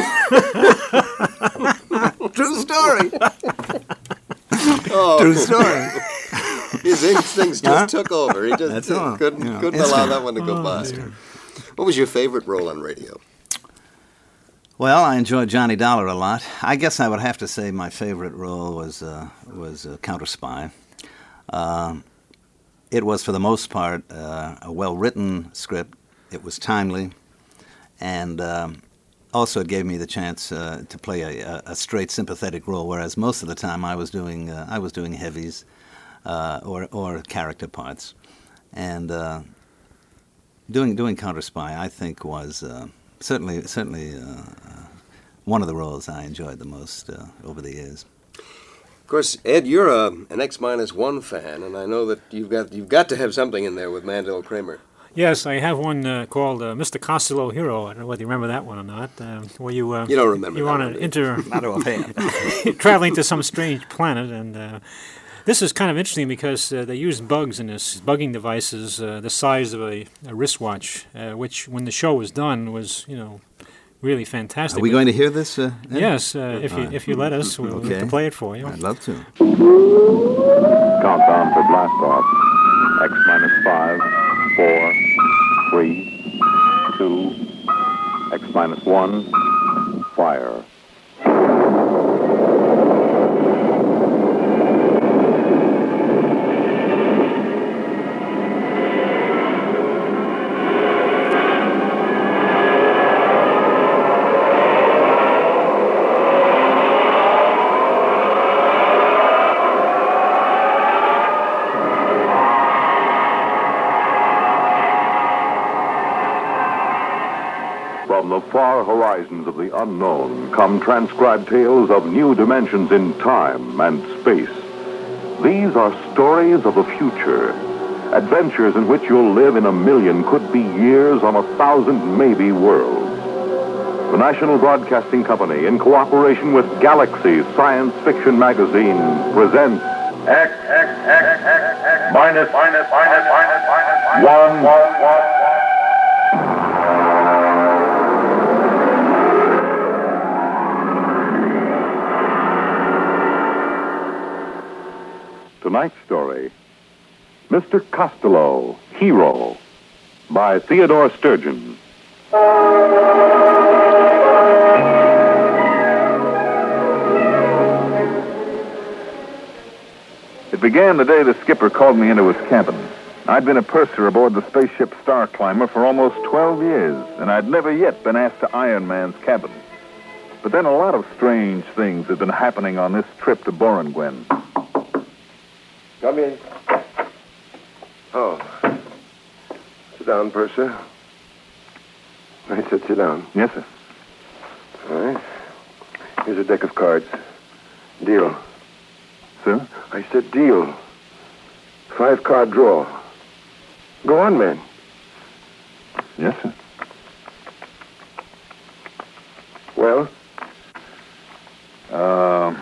[SPEAKER 8] True story.
[SPEAKER 4] Oh.
[SPEAKER 8] True story.
[SPEAKER 4] His instincts just
[SPEAKER 8] Huh?
[SPEAKER 4] took over. He just
[SPEAKER 8] That's all.
[SPEAKER 4] couldn't,
[SPEAKER 8] You know,
[SPEAKER 4] couldn't allow
[SPEAKER 8] instinct.
[SPEAKER 4] that one to go
[SPEAKER 8] Oh,
[SPEAKER 4] by.
[SPEAKER 8] dear.
[SPEAKER 4] What was your favorite role on radio?
[SPEAKER 8] Well, I enjoyed Johnny Dollar a lot. I guess I would have to say my favorite role was uh, was uh, Counter Spy. Uh, it was, for the most part, uh, a well-written script. It was timely, and um, also it gave me the chance uh, to play a, a straight sympathetic role. Whereas most of the time I was doing uh, I was doing heavies uh, or or character parts, and uh, doing doing Counter Spy I think was. Uh, Certainly, certainly, uh, uh, one of the roles I enjoyed the most uh, over the years.
[SPEAKER 4] Of course, Ed, you're a, an X minus one fan, and I know that you've got you've got to have something in there with Mandel Kramer.
[SPEAKER 7] Yes, I have one uh, called uh, Mister Costello Hero. I don't know whether you remember that one or not. Uh, where you uh,
[SPEAKER 4] You don't remember
[SPEAKER 7] You
[SPEAKER 4] that
[SPEAKER 7] want
[SPEAKER 4] one,
[SPEAKER 7] to
[SPEAKER 4] do you?
[SPEAKER 7] enter
[SPEAKER 8] Not offhand.
[SPEAKER 7] traveling to some strange planet, and uh, this is kind of interesting because uh, they used bugs in this, bugging devices uh, the size of a, a wristwatch, uh, which, when the show was done, was you know really fantastic.
[SPEAKER 8] Are we going to hear this? Uh, Ed?
[SPEAKER 7] Yes, uh, if you if you let us, we'll
[SPEAKER 8] Okay.
[SPEAKER 7] have to play it for you.
[SPEAKER 8] I'd love to.
[SPEAKER 14] Countdown for blast off. X minus five, four, three, two, X minus one, fire. From the far horizons of the unknown come transcribed tales of new dimensions in time and space. These are stories of the future, adventures in which you'll live in a million, could be years, on a thousand maybe worlds. The National Broadcasting Company, in cooperation with Galaxy Science Fiction Magazine, presents X, X, X, X, X, minus, minus, minus, minus, minus, one, one, one. Tonight's story, Mister Costello, Hero, by Theodore Sturgeon. It began the day the skipper called me into his cabin. I'd been a purser aboard the spaceship Star Climber for almost twelve years, and I'd never yet been asked to Iron Man's cabin. But then a lot of strange things had been happening on this trip to Borengwen.
[SPEAKER 1] Come in. Oh. Sit down, Purser. I said sit down.
[SPEAKER 14] Yes, sir.
[SPEAKER 1] All right. Here's a deck of cards. Deal.
[SPEAKER 14] Sir?
[SPEAKER 1] I said deal. Five-card draw. Go on, man.
[SPEAKER 14] Yes, sir.
[SPEAKER 1] Well?
[SPEAKER 14] Uh,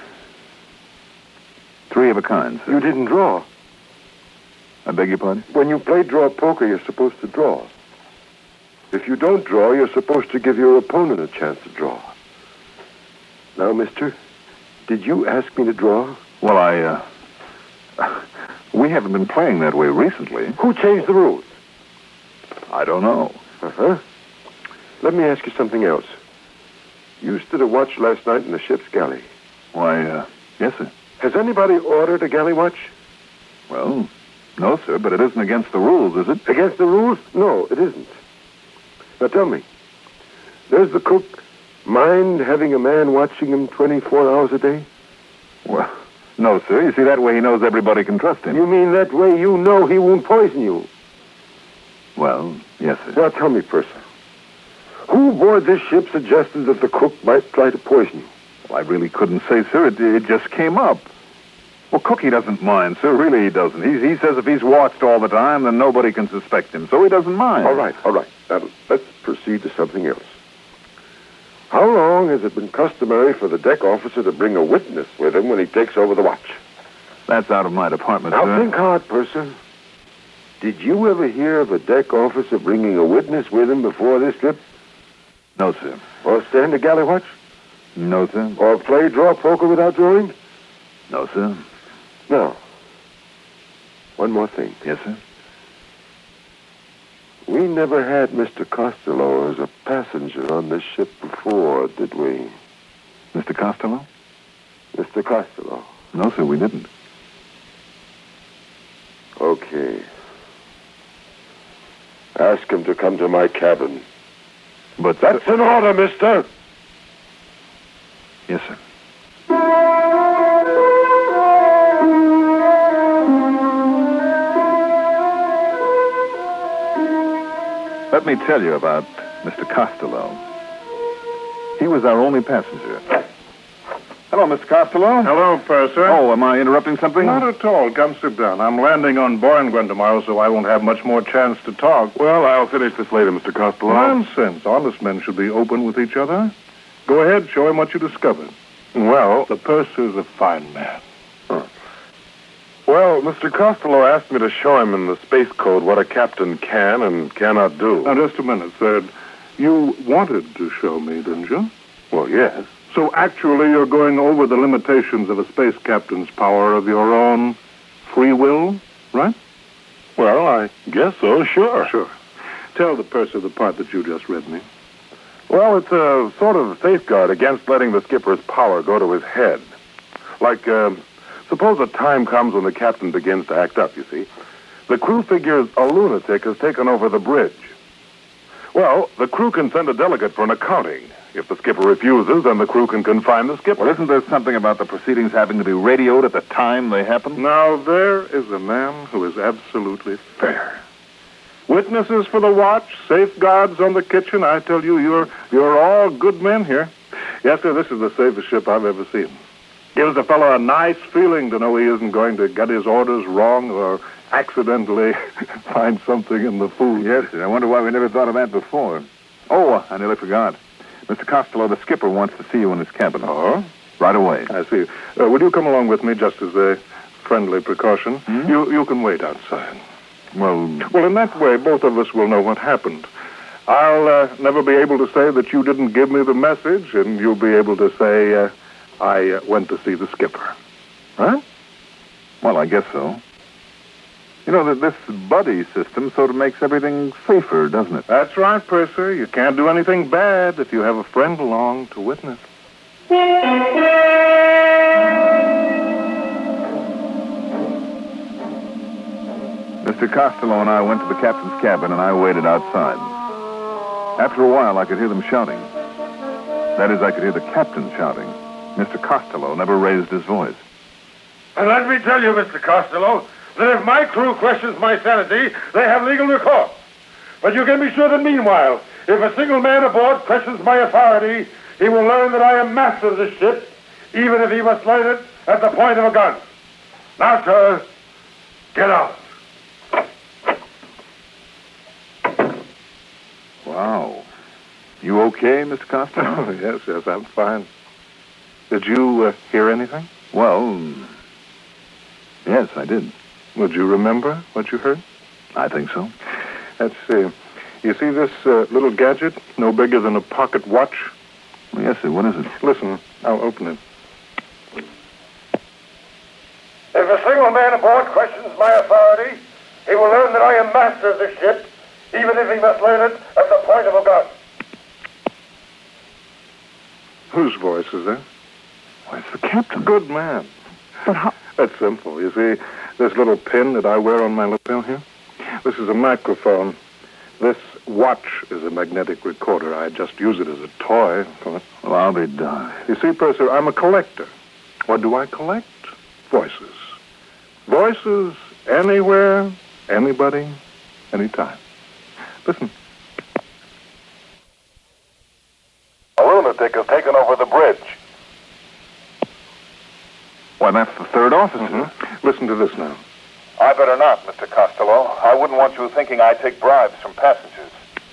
[SPEAKER 14] three of a kind, sir.
[SPEAKER 1] You didn't draw.
[SPEAKER 14] I beg your pardon?
[SPEAKER 1] When you play draw poker, you're supposed to draw. If you don't draw, you're supposed to give your opponent a chance to draw. Now, mister, did you ask me to draw?
[SPEAKER 14] Well, I, uh... We haven't been playing that way recently.
[SPEAKER 1] Who changed the rules?
[SPEAKER 14] I don't know.
[SPEAKER 1] Uh-huh. Let me ask you something else. You stood a watch last night in the ship's galley.
[SPEAKER 14] Why, uh, yes, sir.
[SPEAKER 1] Has anybody ordered a galley watch?
[SPEAKER 14] Well, no, sir, but it isn't against the rules, is it?
[SPEAKER 1] Against the rules? No, it isn't. Now tell me, does the cook mind having a man watching him twenty-four hours a day?
[SPEAKER 14] Well, no, sir. You see, that way he knows everybody can trust him.
[SPEAKER 1] You mean that way you know he won't poison you?
[SPEAKER 14] Well, yes, sir.
[SPEAKER 1] Now tell me, Purser, who aboard this ship suggested that the cook might try to poison you?
[SPEAKER 14] Well, I really couldn't say, sir. It, it just came up. Well, Cookie doesn't mind, sir. Really, he doesn't. He, he says if he's watched all the time, then nobody can suspect him, so he doesn't mind.
[SPEAKER 1] All right, all right. Now, let's proceed to something else. How long has it been customary for the deck officer to bring a witness with him when he takes over the watch?
[SPEAKER 14] That's out of my department,
[SPEAKER 1] Now
[SPEAKER 14] sir.
[SPEAKER 1] think hard, Purser. Did you ever hear of a deck officer bringing a witness with him before this trip?
[SPEAKER 15] No, sir.
[SPEAKER 1] Or stand a galley watch?
[SPEAKER 15] No, sir.
[SPEAKER 1] Or play draw poker without drawing?
[SPEAKER 15] No, sir.
[SPEAKER 1] No. One more thing.
[SPEAKER 15] Yes, sir.
[SPEAKER 1] We never had Mister Costello as a passenger on this ship before, did we?
[SPEAKER 15] Mister Costello?
[SPEAKER 1] Mister Costello.
[SPEAKER 15] No, sir, we didn't.
[SPEAKER 1] Okay. Ask him to come to my cabin.
[SPEAKER 15] But
[SPEAKER 1] that's an order, mister.
[SPEAKER 15] Yes, sir. Let me tell you about Mister Costello. He was our only passenger. Hello, Mister Costello.
[SPEAKER 16] Hello, Purser.
[SPEAKER 15] Oh, am I interrupting something?
[SPEAKER 16] Not at all. Come sit down. I'm landing on Borngwen tomorrow, so I won't have much more chance to talk.
[SPEAKER 15] Well, I'll finish this later, Mister Costello.
[SPEAKER 16] Nonsense. Honest men should be open with each other. Go ahead, show him what you discovered.
[SPEAKER 15] Well,
[SPEAKER 16] the Purser's a fine man.
[SPEAKER 15] Huh. Well, Mister Costello asked me to show him in the space code what a captain can and cannot do.
[SPEAKER 16] Now, just a minute, Third. You wanted to show me, didn't you?
[SPEAKER 15] Well, yes.
[SPEAKER 16] So actually you're going over the limitations of a space captain's power of your own free will, right?
[SPEAKER 15] Well, I guess so, sure.
[SPEAKER 16] Sure. Tell the Purser the part that you just read me.
[SPEAKER 15] Well, it's a sort of safeguard against letting the skipper's power go to his head. Like, uh, suppose a time comes when the captain begins to act up, you see. The crew figures a lunatic has taken over the bridge. Well, the crew can send a delegate for an accounting. If the skipper refuses, then the crew can confine the skipper.
[SPEAKER 17] Well, isn't there something about the proceedings having to be radioed at the time they happen?
[SPEAKER 16] Now, there is a man who is absolutely fair. Witnesses for the watch, safeguards on the kitchen. I tell you, you're you're all good men here. Yes, sir, this is the safest ship I've ever seen. Gives a fellow a nice feeling to know he isn't going to get his orders wrong or accidentally find something in the food.
[SPEAKER 17] Yes, sir. I wonder why we never thought of that before. Oh, I nearly forgot. Mister Costello, the skipper wants to see you in his cabin.
[SPEAKER 16] Oh?
[SPEAKER 17] Right away.
[SPEAKER 16] I see. Uh, will you come along with me just as a friendly precaution?
[SPEAKER 17] Hmm?
[SPEAKER 16] You you can wait outside.
[SPEAKER 17] Well...
[SPEAKER 16] Well, in that way, both of us will know what happened. I'll uh, never be able to say that you didn't give me the message, and you'll be able to say uh, I uh, went to see the skipper. Huh?
[SPEAKER 17] Well, I guess so. You know, that this buddy system sort of makes everything safer, doesn't it?
[SPEAKER 16] That's right, Purser. You can't do anything bad if you have a friend along to witness.
[SPEAKER 17] Mister Costello and I went to the captain's cabin, and I waited outside. After a while, I could hear them shouting. That is, I could hear the captain shouting. Mister Costello never raised his voice.
[SPEAKER 18] And let me tell you, Mister Costello, that if my crew questions my sanity, they have legal recourse. But you can be sure that meanwhile, if a single man aboard questions my authority, he will learn that I am master of this ship, even if he must learn it at the point of a gun. Now, sir, get out.
[SPEAKER 17] Wow. You okay, Mister Costello?
[SPEAKER 16] Oh, yes, yes, I'm fine. Did you uh, hear anything?
[SPEAKER 17] Well, yes, I did.
[SPEAKER 16] Would you remember what you heard?
[SPEAKER 17] I think so.
[SPEAKER 16] Let's see. You see this uh, little gadget, no bigger than a pocket watch?
[SPEAKER 17] Well, yes, sir. What is it?
[SPEAKER 16] Listen, I'll open it.
[SPEAKER 18] If a single man aboard questions my authority, he will learn that I am master of this ship, even if he must learn it at the point of a gun.
[SPEAKER 16] Whose voice is that?
[SPEAKER 17] Why, it's the captain.
[SPEAKER 16] Good man.
[SPEAKER 17] But how?
[SPEAKER 16] That's simple. You see, this little pin that I wear on my lapel here, this is a microphone. This watch is a magnetic recorder. I just use it as a toy.
[SPEAKER 17] Well, I'll be darned.
[SPEAKER 16] You see, Purser, I'm a collector. What do I collect? Voices. Voices anywhere, anybody, anytime. Listen.
[SPEAKER 15] A lunatic has taken over the bridge.
[SPEAKER 17] Why, that's the third officer.
[SPEAKER 16] Mm-hmm. Listen to this now.
[SPEAKER 15] I better not, Mister Costello. I wouldn't want you thinking I take bribes from passengers.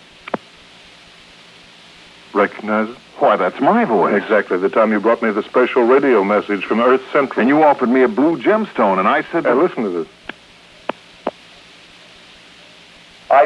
[SPEAKER 16] Recognize it?
[SPEAKER 17] Why, that's my voice.
[SPEAKER 16] Exactly. The time you brought me the special radio message from Earth Central.
[SPEAKER 17] And you offered me a blue gemstone, and I said...
[SPEAKER 16] Hey, listen to this.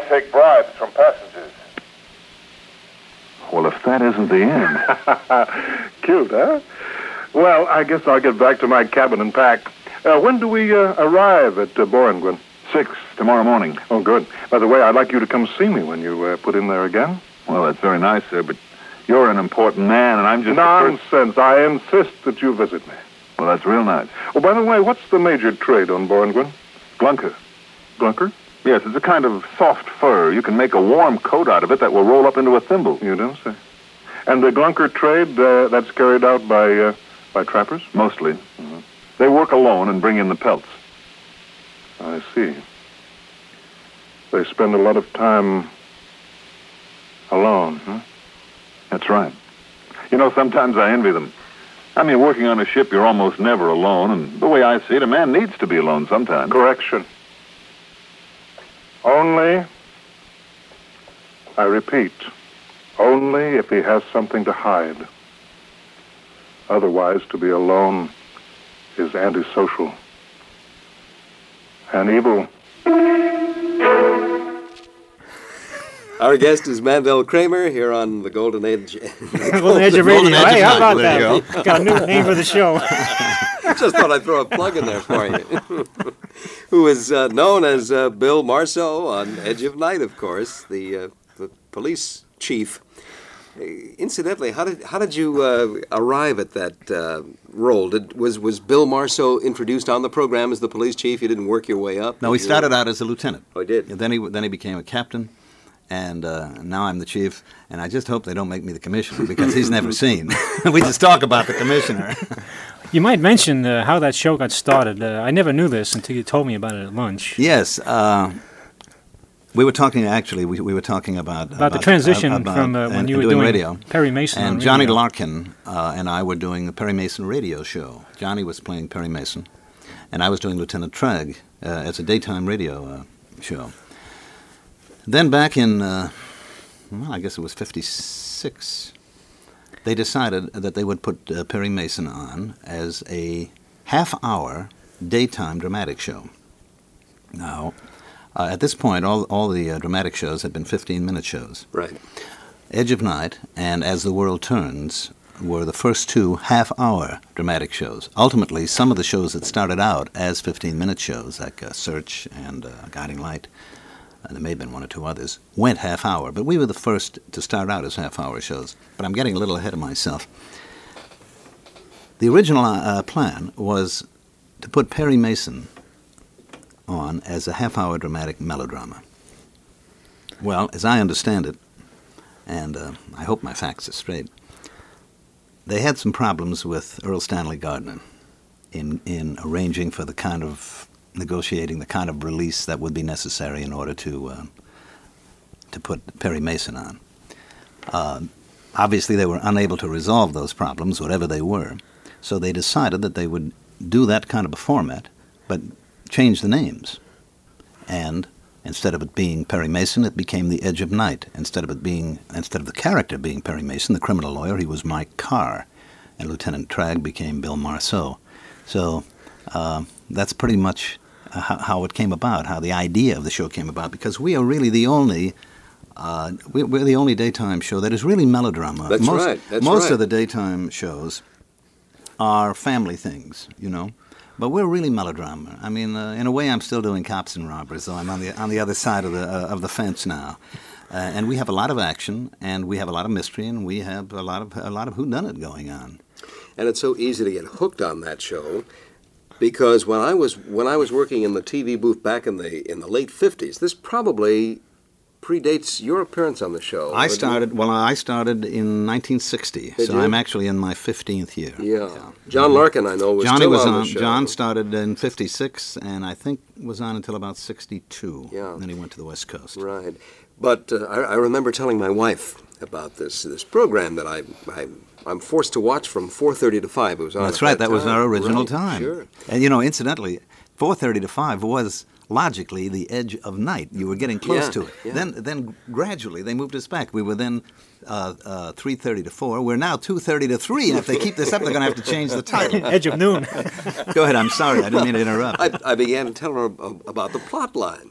[SPEAKER 18] take bribes from passengers.
[SPEAKER 17] Well, if that isn't the end.
[SPEAKER 16] Cute, huh? Well, I guess I'll get back to my cabin and pack. Uh, when do we uh, arrive at uh, Borenguen?
[SPEAKER 17] Six, tomorrow morning.
[SPEAKER 16] Oh, good. By the way, I'd like you to come see me when you uh, put in there again.
[SPEAKER 17] Well, that's very nice, sir, but you're an important man, and I'm just...
[SPEAKER 16] Nonsense. I insist that you visit me.
[SPEAKER 17] Well, that's real nice.
[SPEAKER 16] Oh, by the way, what's the major trade on Borenguen?
[SPEAKER 17] Glunker.
[SPEAKER 16] Glunker?
[SPEAKER 17] Yes, it's a kind of soft fur. You can make a warm coat out of it that will roll up into a thimble.
[SPEAKER 16] You don't say. And the Glunker trade, uh, that's carried out by uh, by trappers?
[SPEAKER 17] Mostly. Mm-hmm. They work alone and bring in the pelts.
[SPEAKER 16] I see. They spend a lot of time alone, huh?
[SPEAKER 17] That's right. You know, sometimes I envy them. I mean, working on a ship, you're almost never alone, and the way I see it, a man needs to be alone sometimes.
[SPEAKER 16] Correction. Only, I repeat, only if he has something to hide. Otherwise, to be alone is antisocial and evil.
[SPEAKER 4] Our guest is Mandel Kramer here on the Golden Age.
[SPEAKER 7] the Golden Age of Radio. Hey, how about that? Got a new name for the show.
[SPEAKER 4] Just thought I'd throw a plug in there for you. Who is uh, known as uh, Bill Marceau on Edge of Night, of course, the, uh, the police chief. Uh, incidentally, how did how did you uh, arrive at that uh, role? Did, was was Bill Marceau introduced on the program as the police chief? You didn't work your way up?
[SPEAKER 8] No, he started out as a lieutenant.
[SPEAKER 4] Oh, he did.
[SPEAKER 8] And then he then he became a captain. And uh, now I'm the chief, and I just hope they don't make me the commissioner, because he's never seen. We just talk about the commissioner.
[SPEAKER 7] You might mention uh, how that show got started. Uh, I never knew this until you told me about it at lunch.
[SPEAKER 8] Yes. Uh, we were talking, actually, we, we were talking about...
[SPEAKER 7] About, about the transition uh, about,
[SPEAKER 8] uh,
[SPEAKER 7] from uh, when
[SPEAKER 8] and,
[SPEAKER 7] you were
[SPEAKER 8] doing,
[SPEAKER 7] doing
[SPEAKER 8] radio.
[SPEAKER 7] Perry Mason
[SPEAKER 8] And
[SPEAKER 7] on
[SPEAKER 8] Johnny
[SPEAKER 7] radio.
[SPEAKER 8] Larkin uh, and I were doing the Perry Mason radio show. Johnny was playing Perry Mason, and I was doing Lieutenant Tragg uh, as a daytime radio uh, show. Then back in... Uh, Well, I guess it was fifty-six. They decided that they would put uh, Perry Mason on as a half-hour daytime dramatic show. Now, uh, at this point, all all the uh, dramatic shows had been fifteen-minute shows.
[SPEAKER 4] Right.
[SPEAKER 8] Edge of Night and As the World Turns were the first two half-hour dramatic shows. Ultimately, some of the shows that started out as fifteen-minute shows, like uh, Search and uh, Guiding Light, and there may have been one or two others, went half-hour. But we were the first to start out as half-hour shows. But I'm getting a little ahead of myself. The original uh, plan was to put Perry Mason on as a half-hour dramatic melodrama. Well, as I understand it, and uh, I hope my facts are straight, they had some problems with Earl Stanley Gardner in, in arranging for the kind of negotiating the kind of release that would be necessary in order to uh, to put Perry Mason on. Uh, obviously, they were unable to resolve those problems, whatever they were, so they decided that they would do that kind of a format, but change the names. And instead of it being Perry Mason, it became The Edge of Night. Instead of it being, instead of the character being Perry Mason, the criminal lawyer, he was Mike Carr, and Lieutenant Tragg became Bill Marceau. So uh, that's pretty much Uh, how, how it came about, how the idea of the show came about, because we are really the only, uh, we, we're the only daytime show that is really melodrama.
[SPEAKER 4] That's
[SPEAKER 8] most,
[SPEAKER 4] right. That's
[SPEAKER 8] most
[SPEAKER 4] right.
[SPEAKER 8] of the daytime shows are family things, you know, but we're really melodrama. I mean, uh, in a way, I'm still doing Cops and Robbers, though I'm on the on the other side of the uh, of the fence now, uh, and we have a lot of action, and we have a lot of mystery, and we have a lot of a lot of whodunit going on.
[SPEAKER 4] And it's so easy to get hooked on that show. Because when I was when I was working in the T V booth back in the in the late fifties, this probably predates your appearance on the show.
[SPEAKER 8] I started well. I started in nineteen sixty,
[SPEAKER 4] Did
[SPEAKER 8] so
[SPEAKER 4] you?
[SPEAKER 8] I'm actually in my fifteenth year.
[SPEAKER 4] Yeah, yeah. John Larkin, I know, was
[SPEAKER 8] Johnny
[SPEAKER 4] still
[SPEAKER 8] was
[SPEAKER 4] on,
[SPEAKER 8] on
[SPEAKER 4] the show.
[SPEAKER 8] John started in fifty-six, and I think was on until about sixty-two.
[SPEAKER 4] Yeah.
[SPEAKER 8] Then he went to the West Coast.
[SPEAKER 4] Right, but uh, I, I remember telling my wife about this this program that I. I I'm forced to watch from four thirty to five. It was on
[SPEAKER 8] That's
[SPEAKER 4] at
[SPEAKER 8] right.
[SPEAKER 4] That,
[SPEAKER 8] that was
[SPEAKER 4] time.
[SPEAKER 8] our original
[SPEAKER 4] Right,
[SPEAKER 8] time.
[SPEAKER 4] Sure.
[SPEAKER 8] And you know, incidentally, four thirty to five was logically the edge of night. You were getting close
[SPEAKER 4] Yeah,
[SPEAKER 8] to it.
[SPEAKER 4] yeah.
[SPEAKER 8] Then, then gradually they moved us back. We were then uh, uh, three thirty to four. We're now two thirty to three. And if they keep this up, they're going to have to change the title.
[SPEAKER 7] Edge of noon.
[SPEAKER 8] Go ahead. I'm sorry. I didn't mean to interrupt.
[SPEAKER 4] I, I began to tell her about the plot line.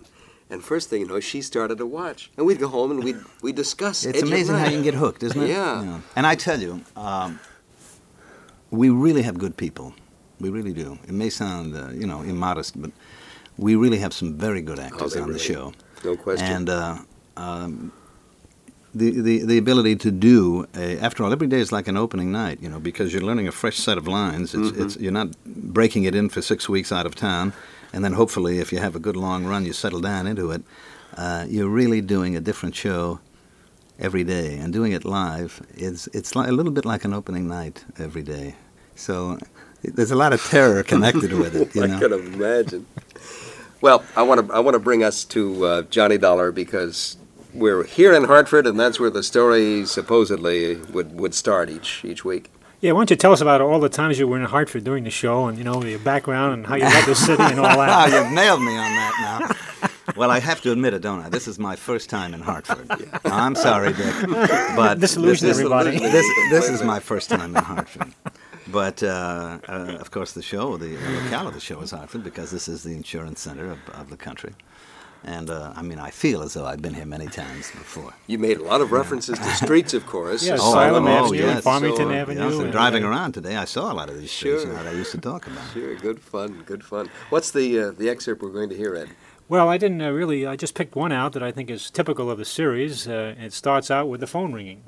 [SPEAKER 19] And first thing you know, she started to watch. And we'd go home and we'd, we'd discuss
[SPEAKER 8] It's
[SPEAKER 19] Edge of
[SPEAKER 8] amazing how
[SPEAKER 19] Night.
[SPEAKER 8] you can get hooked, isn't it?
[SPEAKER 19] Yeah.
[SPEAKER 8] Yeah. And I tell you, um, we really have good people. We really do. It may sound, uh, you know, immodest, but we really have some very good actors
[SPEAKER 19] they
[SPEAKER 8] on the
[SPEAKER 19] really-
[SPEAKER 8] show.
[SPEAKER 19] No question.
[SPEAKER 8] And uh, um, the, the the ability to do, a, after all, every day is like an opening night, you know, because you're learning a fresh set of lines. It's,
[SPEAKER 19] Mhm.
[SPEAKER 8] it's, you're not breaking it in for six weeks out of town, and then hopefully, if you have a good long run, you settle down into it. Uh, you're really doing a different show every day, and doing it live is it's like, a little bit like an opening night every day. So there's a lot of terror connected with it, you
[SPEAKER 19] I
[SPEAKER 8] know.
[SPEAKER 19] could imagine. Well, I want to I want to bring us to uh, Johnny Dollar because we're here in Hartford, and that's where the story supposedly would, would start each each week.
[SPEAKER 7] Yeah, why don't you tell us about all the times you were in Hartford doing the show and, you know, your background and how you love the city and all that.
[SPEAKER 8] You've nailed me on that now. Well, I have to admit it, don't I? This is my first time in Hartford. I'm sorry, Dick, but
[SPEAKER 7] Disillusion
[SPEAKER 8] this,
[SPEAKER 7] everybody.
[SPEAKER 8] This, this is my first time in Hartford. But, uh, uh, of course, the show, the, the locale of the show is Hartford because this is the insurance center of, of the country. And, uh, I mean, I feel as though I've been here many times before.
[SPEAKER 19] You made a lot of references to streets, of course.
[SPEAKER 7] Yeah,
[SPEAKER 8] Oh,
[SPEAKER 7] Salem
[SPEAKER 8] oh,
[SPEAKER 7] Avenue,
[SPEAKER 8] yes.
[SPEAKER 7] Farmington
[SPEAKER 19] So, uh,
[SPEAKER 7] Avenue.
[SPEAKER 8] Yes, and
[SPEAKER 7] and,
[SPEAKER 8] driving
[SPEAKER 7] uh,
[SPEAKER 8] around today, I saw a lot of these streets
[SPEAKER 19] Sure.
[SPEAKER 8] you know, that I used to talk about.
[SPEAKER 19] Sure, good fun, good fun. What's the uh, the excerpt we're going to hear, Ed?
[SPEAKER 7] Well, I didn't uh, really, I just picked one out that I think is typical of the series. Uh, it starts out with the phone ringing.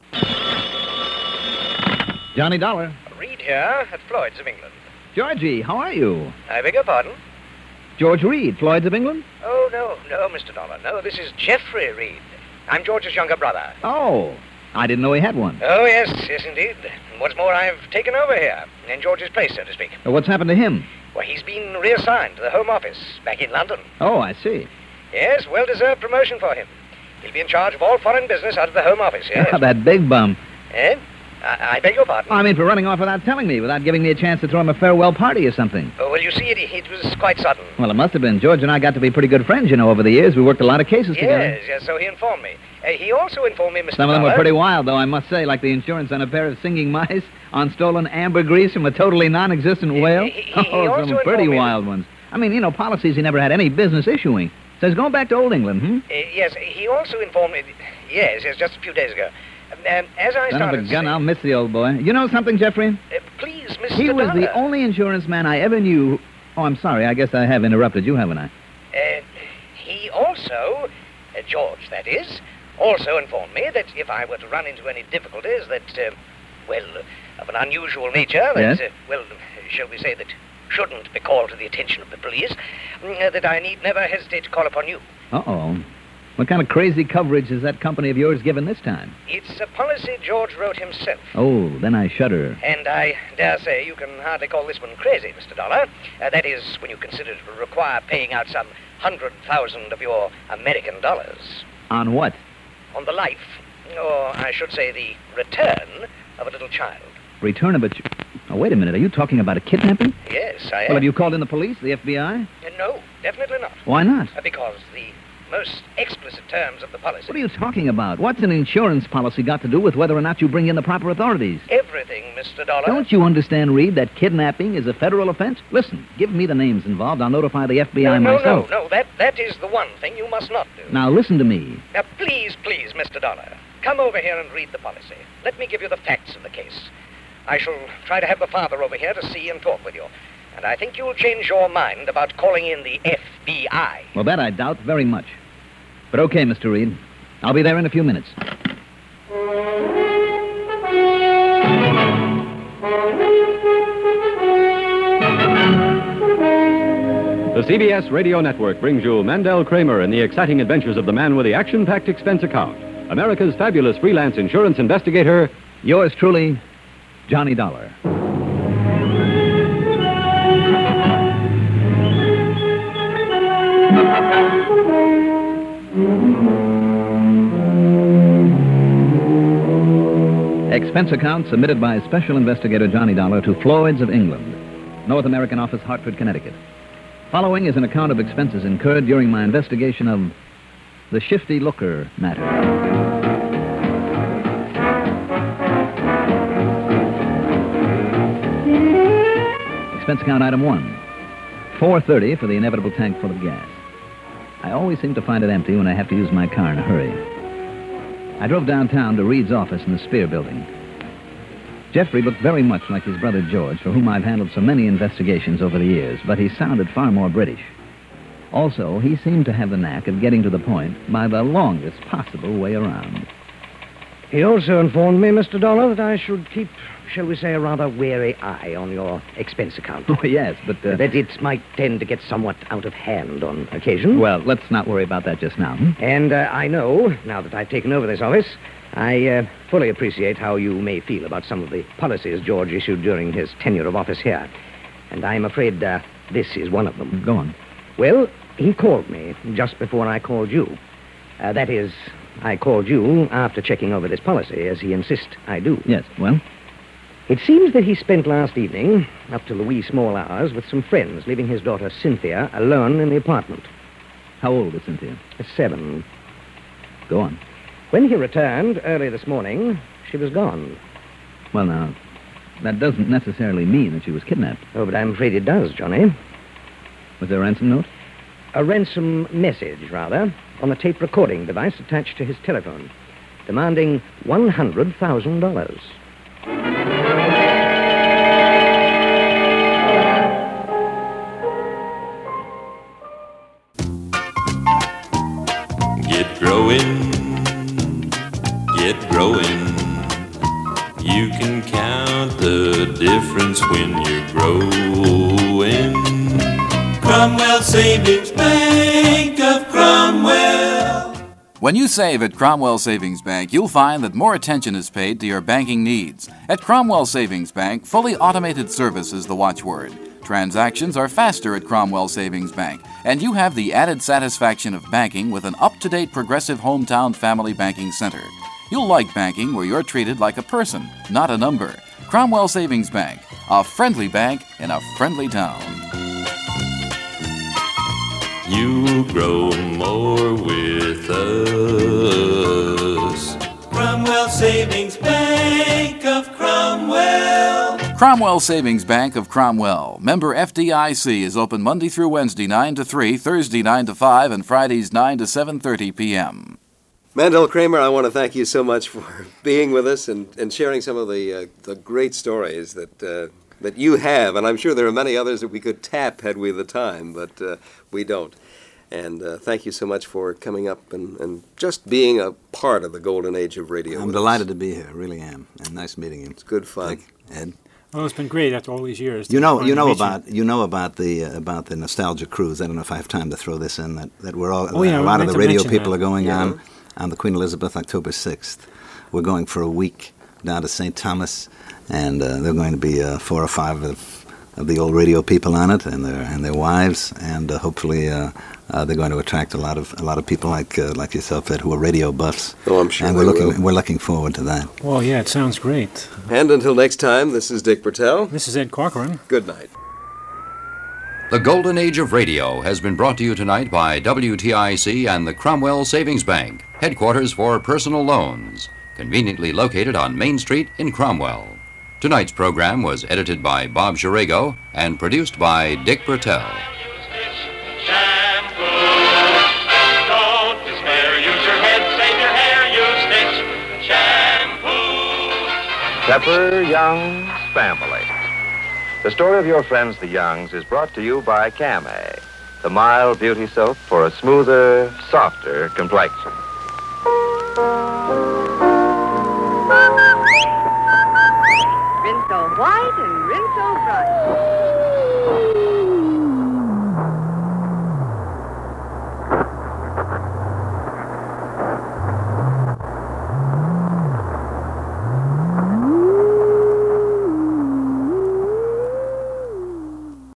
[SPEAKER 20] Johnny Dollar.
[SPEAKER 21] Reed here at Floyd's of England.
[SPEAKER 20] Georgie, how are you?
[SPEAKER 21] I beg your pardon?
[SPEAKER 20] George Reed, Floyd's of England?
[SPEAKER 21] Oh, no, no, Mister Dollar. No, this is Geoffrey Reed. I'm George's younger brother.
[SPEAKER 20] Oh, I didn't know he had one.
[SPEAKER 21] Oh, yes, yes, indeed. What's more, I've taken over here, in George's place, so to speak.
[SPEAKER 20] Uh, What's happened to him?
[SPEAKER 21] Well, he's been reassigned to the Home Office back in London.
[SPEAKER 20] Oh, I see.
[SPEAKER 21] Yes, well-deserved promotion for him. He'll be in charge of all foreign business out of the Home Office, yes.
[SPEAKER 20] That big bum.
[SPEAKER 21] Eh? I, I beg your pardon?
[SPEAKER 20] I mean, for running off without telling me, without giving me a chance to throw him a farewell party or something.
[SPEAKER 21] Oh, well, you see, it, it was quite sudden.
[SPEAKER 20] Well, it must have been. George and I got to be pretty good friends, you know, over the years. We worked a lot of cases together.
[SPEAKER 21] Yes, yes, so he informed me. Uh, he also informed me, Mister
[SPEAKER 20] Some of them
[SPEAKER 21] Dollar.
[SPEAKER 20] were pretty wild, though, I must say, like the insurance on a pair of singing mice, on stolen ambergris from a totally non-existent whale.
[SPEAKER 21] he- he
[SPEAKER 20] oh,
[SPEAKER 21] also
[SPEAKER 20] some pretty
[SPEAKER 21] informed me-
[SPEAKER 20] wild ones. I mean, you know, policies he never had any business issuing. Says going back to Old England, hmm?
[SPEAKER 21] Uh, yes, he also informed me. Yes, yes, just a few days ago. Um, um, as I
[SPEAKER 20] Son of
[SPEAKER 21] started.
[SPEAKER 20] a gun, I'll miss the old boy. You know something, Jeffrey?
[SPEAKER 21] Uh, please, Mister
[SPEAKER 20] He was
[SPEAKER 21] Dollar.
[SPEAKER 20] the only insurance man I ever knew. Oh, I'm sorry. I guess I have interrupted you, haven't I?
[SPEAKER 21] Uh, he also, uh, George, that is, also informed me that if I were to run into any difficulties that, uh, well, uh, of an unusual nature, that,
[SPEAKER 20] Yes?
[SPEAKER 21] uh, well, shall we say that shouldn't be called to the attention of the police, mm, uh, that I need never hesitate to call upon you.
[SPEAKER 20] Uh-oh. What kind of crazy coverage has that company of yours given this time?
[SPEAKER 21] It's a policy George wrote himself.
[SPEAKER 20] Oh, then I shudder.
[SPEAKER 21] And I dare say you can hardly call this one crazy, Mister Dollar. Uh, that is, when you consider it will require paying out some hundred thousand of your American dollars
[SPEAKER 20] On what?
[SPEAKER 21] on the life, or I should say the return, of a little child.
[SPEAKER 20] Return of a... Ch- oh, wait a minute. Are you talking about a kidnapping?
[SPEAKER 21] Yes, I am.
[SPEAKER 20] Well, have you called in the police, the F B I?
[SPEAKER 21] Uh, no, definitely not.
[SPEAKER 20] Why not?
[SPEAKER 21] Uh, because the most explicit terms of the policy.
[SPEAKER 20] What are you talking about? What's an insurance policy got to do with whether or not you bring in the proper authorities?
[SPEAKER 21] Everything, Mister Dollar.
[SPEAKER 20] Don't you understand, Reed, that kidnapping is a federal offense? Listen, give me the names involved. I'll notify the F B I
[SPEAKER 21] no, no,
[SPEAKER 20] myself.
[SPEAKER 21] no, no. That, that is the one thing you must not do.
[SPEAKER 20] Now, listen to me.
[SPEAKER 21] Now, please, please, Mister Dollar, come over here and read the policy. Let me give you the facts of the case. I shall try to have the father over here to see and talk with you. And I think you'll change your mind about calling in the F B I.
[SPEAKER 20] Well, that I doubt very much. But okay, Mister Reed. I'll be there in a few minutes.
[SPEAKER 22] The C B S Radio Network brings you Mandel Kramer and the exciting adventures of the man with the action-packed expense account, America's fabulous freelance insurance investigator.
[SPEAKER 20] Yours truly, Johnny Dollar. Expense account submitted by Special Investigator Johnny Dollar to Floyd's of England, North American Office, Hartford, Connecticut. Following is an account of expenses incurred during my investigation of the Shifty Looker matter. Expense account item one, four thirty for the inevitable tank full of gas. I always seem to find it empty when I have to use my car in a hurry. I drove downtown to Reed's office in the Spear Building. Jeffrey looked very much like his brother George, for whom I've handled so many investigations over the years, but he sounded far more British. Also, he seemed to have the knack of getting to the point by the longest possible way around.
[SPEAKER 21] He also informed me, Mister Dollar, that I should keep, shall we say, a rather wary eye on your expense account.
[SPEAKER 20] Oh, yes, but... Uh...
[SPEAKER 21] That it might tend to get somewhat out of hand on occasion.
[SPEAKER 20] Well, let's not worry about that just now. Hmm?
[SPEAKER 21] And uh, I know, now that I've taken over this office, I uh, fully appreciate how you may feel about some of the policies George issued during his tenure of office here. And I'm afraid uh, this is one of them.
[SPEAKER 20] Go on.
[SPEAKER 21] Well, he called me just before I called you. Uh, that is... I called you after checking over this policy, as he insists I do.
[SPEAKER 20] Yes, well?
[SPEAKER 21] It seems that he spent last evening, up to the wee small hours, with some friends, leaving his daughter Cynthia alone in the apartment.
[SPEAKER 20] How old is Cynthia?
[SPEAKER 21] Seven.
[SPEAKER 20] Go on.
[SPEAKER 21] When he returned early this morning, she was gone.
[SPEAKER 20] Well, now, that doesn't necessarily mean that she was kidnapped.
[SPEAKER 21] Oh, but I'm afraid it does, Johnny.
[SPEAKER 20] Was there a ransom note?
[SPEAKER 21] A ransom message, rather, on a tape recording device attached to his telephone, demanding one hundred thousand dollars.
[SPEAKER 11] Get growing, get growing. You can count the difference when you're growing.
[SPEAKER 13] Cromwell Savings Bank of Cromwell.
[SPEAKER 5] When you save at Cromwell Savings Bank, you'll find that more attention is paid to your banking needs. At Cromwell Savings Bank, fully automated service is the watchword. Transactions are faster at Cromwell Savings Bank, and you have the added satisfaction of banking with an up-to-date progressive hometown family banking center. You'll like banking where you're treated like a person, not a number. Cromwell Savings Bank, a friendly bank in a friendly town.
[SPEAKER 11] You grow more with us.
[SPEAKER 13] Cromwell Savings Bank of Cromwell.
[SPEAKER 5] Cromwell Savings Bank of Cromwell. Member F D I C is open Monday through Wednesday, nine to three, Thursday, nine to five, and Fridays, nine to seven thirty p.m.
[SPEAKER 19] Mandel Kramer, I want to thank you so much for being with us and, and sharing some of the uh, the great stories that uh, that you have, and I'm sure there are many others that we could tap had we the time, but uh, we don't. And uh, thank you so much for coming up and, and just being a part of the golden age of radio.
[SPEAKER 8] I'm delighted us. to be here, I really am, and nice meeting you.
[SPEAKER 19] It's good fun.
[SPEAKER 8] Thank Ed.
[SPEAKER 7] Well, it's been great after all these years.
[SPEAKER 8] You know, you know about you know about the uh, about the nostalgia cruise. I don't know if I have time to throw this in. That that we're all
[SPEAKER 7] oh, yeah,
[SPEAKER 8] a lot of the radio people
[SPEAKER 7] that.
[SPEAKER 8] are going
[SPEAKER 19] yeah.
[SPEAKER 8] on on the Queen Elizabeth, October sixth. We're going for a week down to Saint Thomas, and uh, there are going to be uh, four or five of, of the old radio people on it, and their and their wives, and uh, hopefully uh, uh, they're going to attract a lot of a lot of people like uh, like yourself, Ed, who are radio buffs.
[SPEAKER 19] Oh, I'm sure.
[SPEAKER 8] And
[SPEAKER 19] they
[SPEAKER 8] we're looking
[SPEAKER 19] will.
[SPEAKER 8] we're looking forward to that.
[SPEAKER 7] Well, yeah, it sounds great.
[SPEAKER 19] And until next time, this is Dick Bertel.
[SPEAKER 7] This is Ed Corcoran.
[SPEAKER 19] Good night.
[SPEAKER 2] The Golden Age of Radio has been brought to you tonight by W T I C and the Cromwell Savings Bank, headquarters for personal loans, conveniently located on Main Street in Cromwell. Tonight's program was edited by Bob Shirago and produced by Dick Bertel.
[SPEAKER 6] Shampoo. Don't despair. Use your head, save your hair. Use Stitch shampoo.
[SPEAKER 3] Pepper Young's Family. The story of your friends, the Youngs, is brought to you by Camay, the mild beauty soap for a smoother, softer complexion.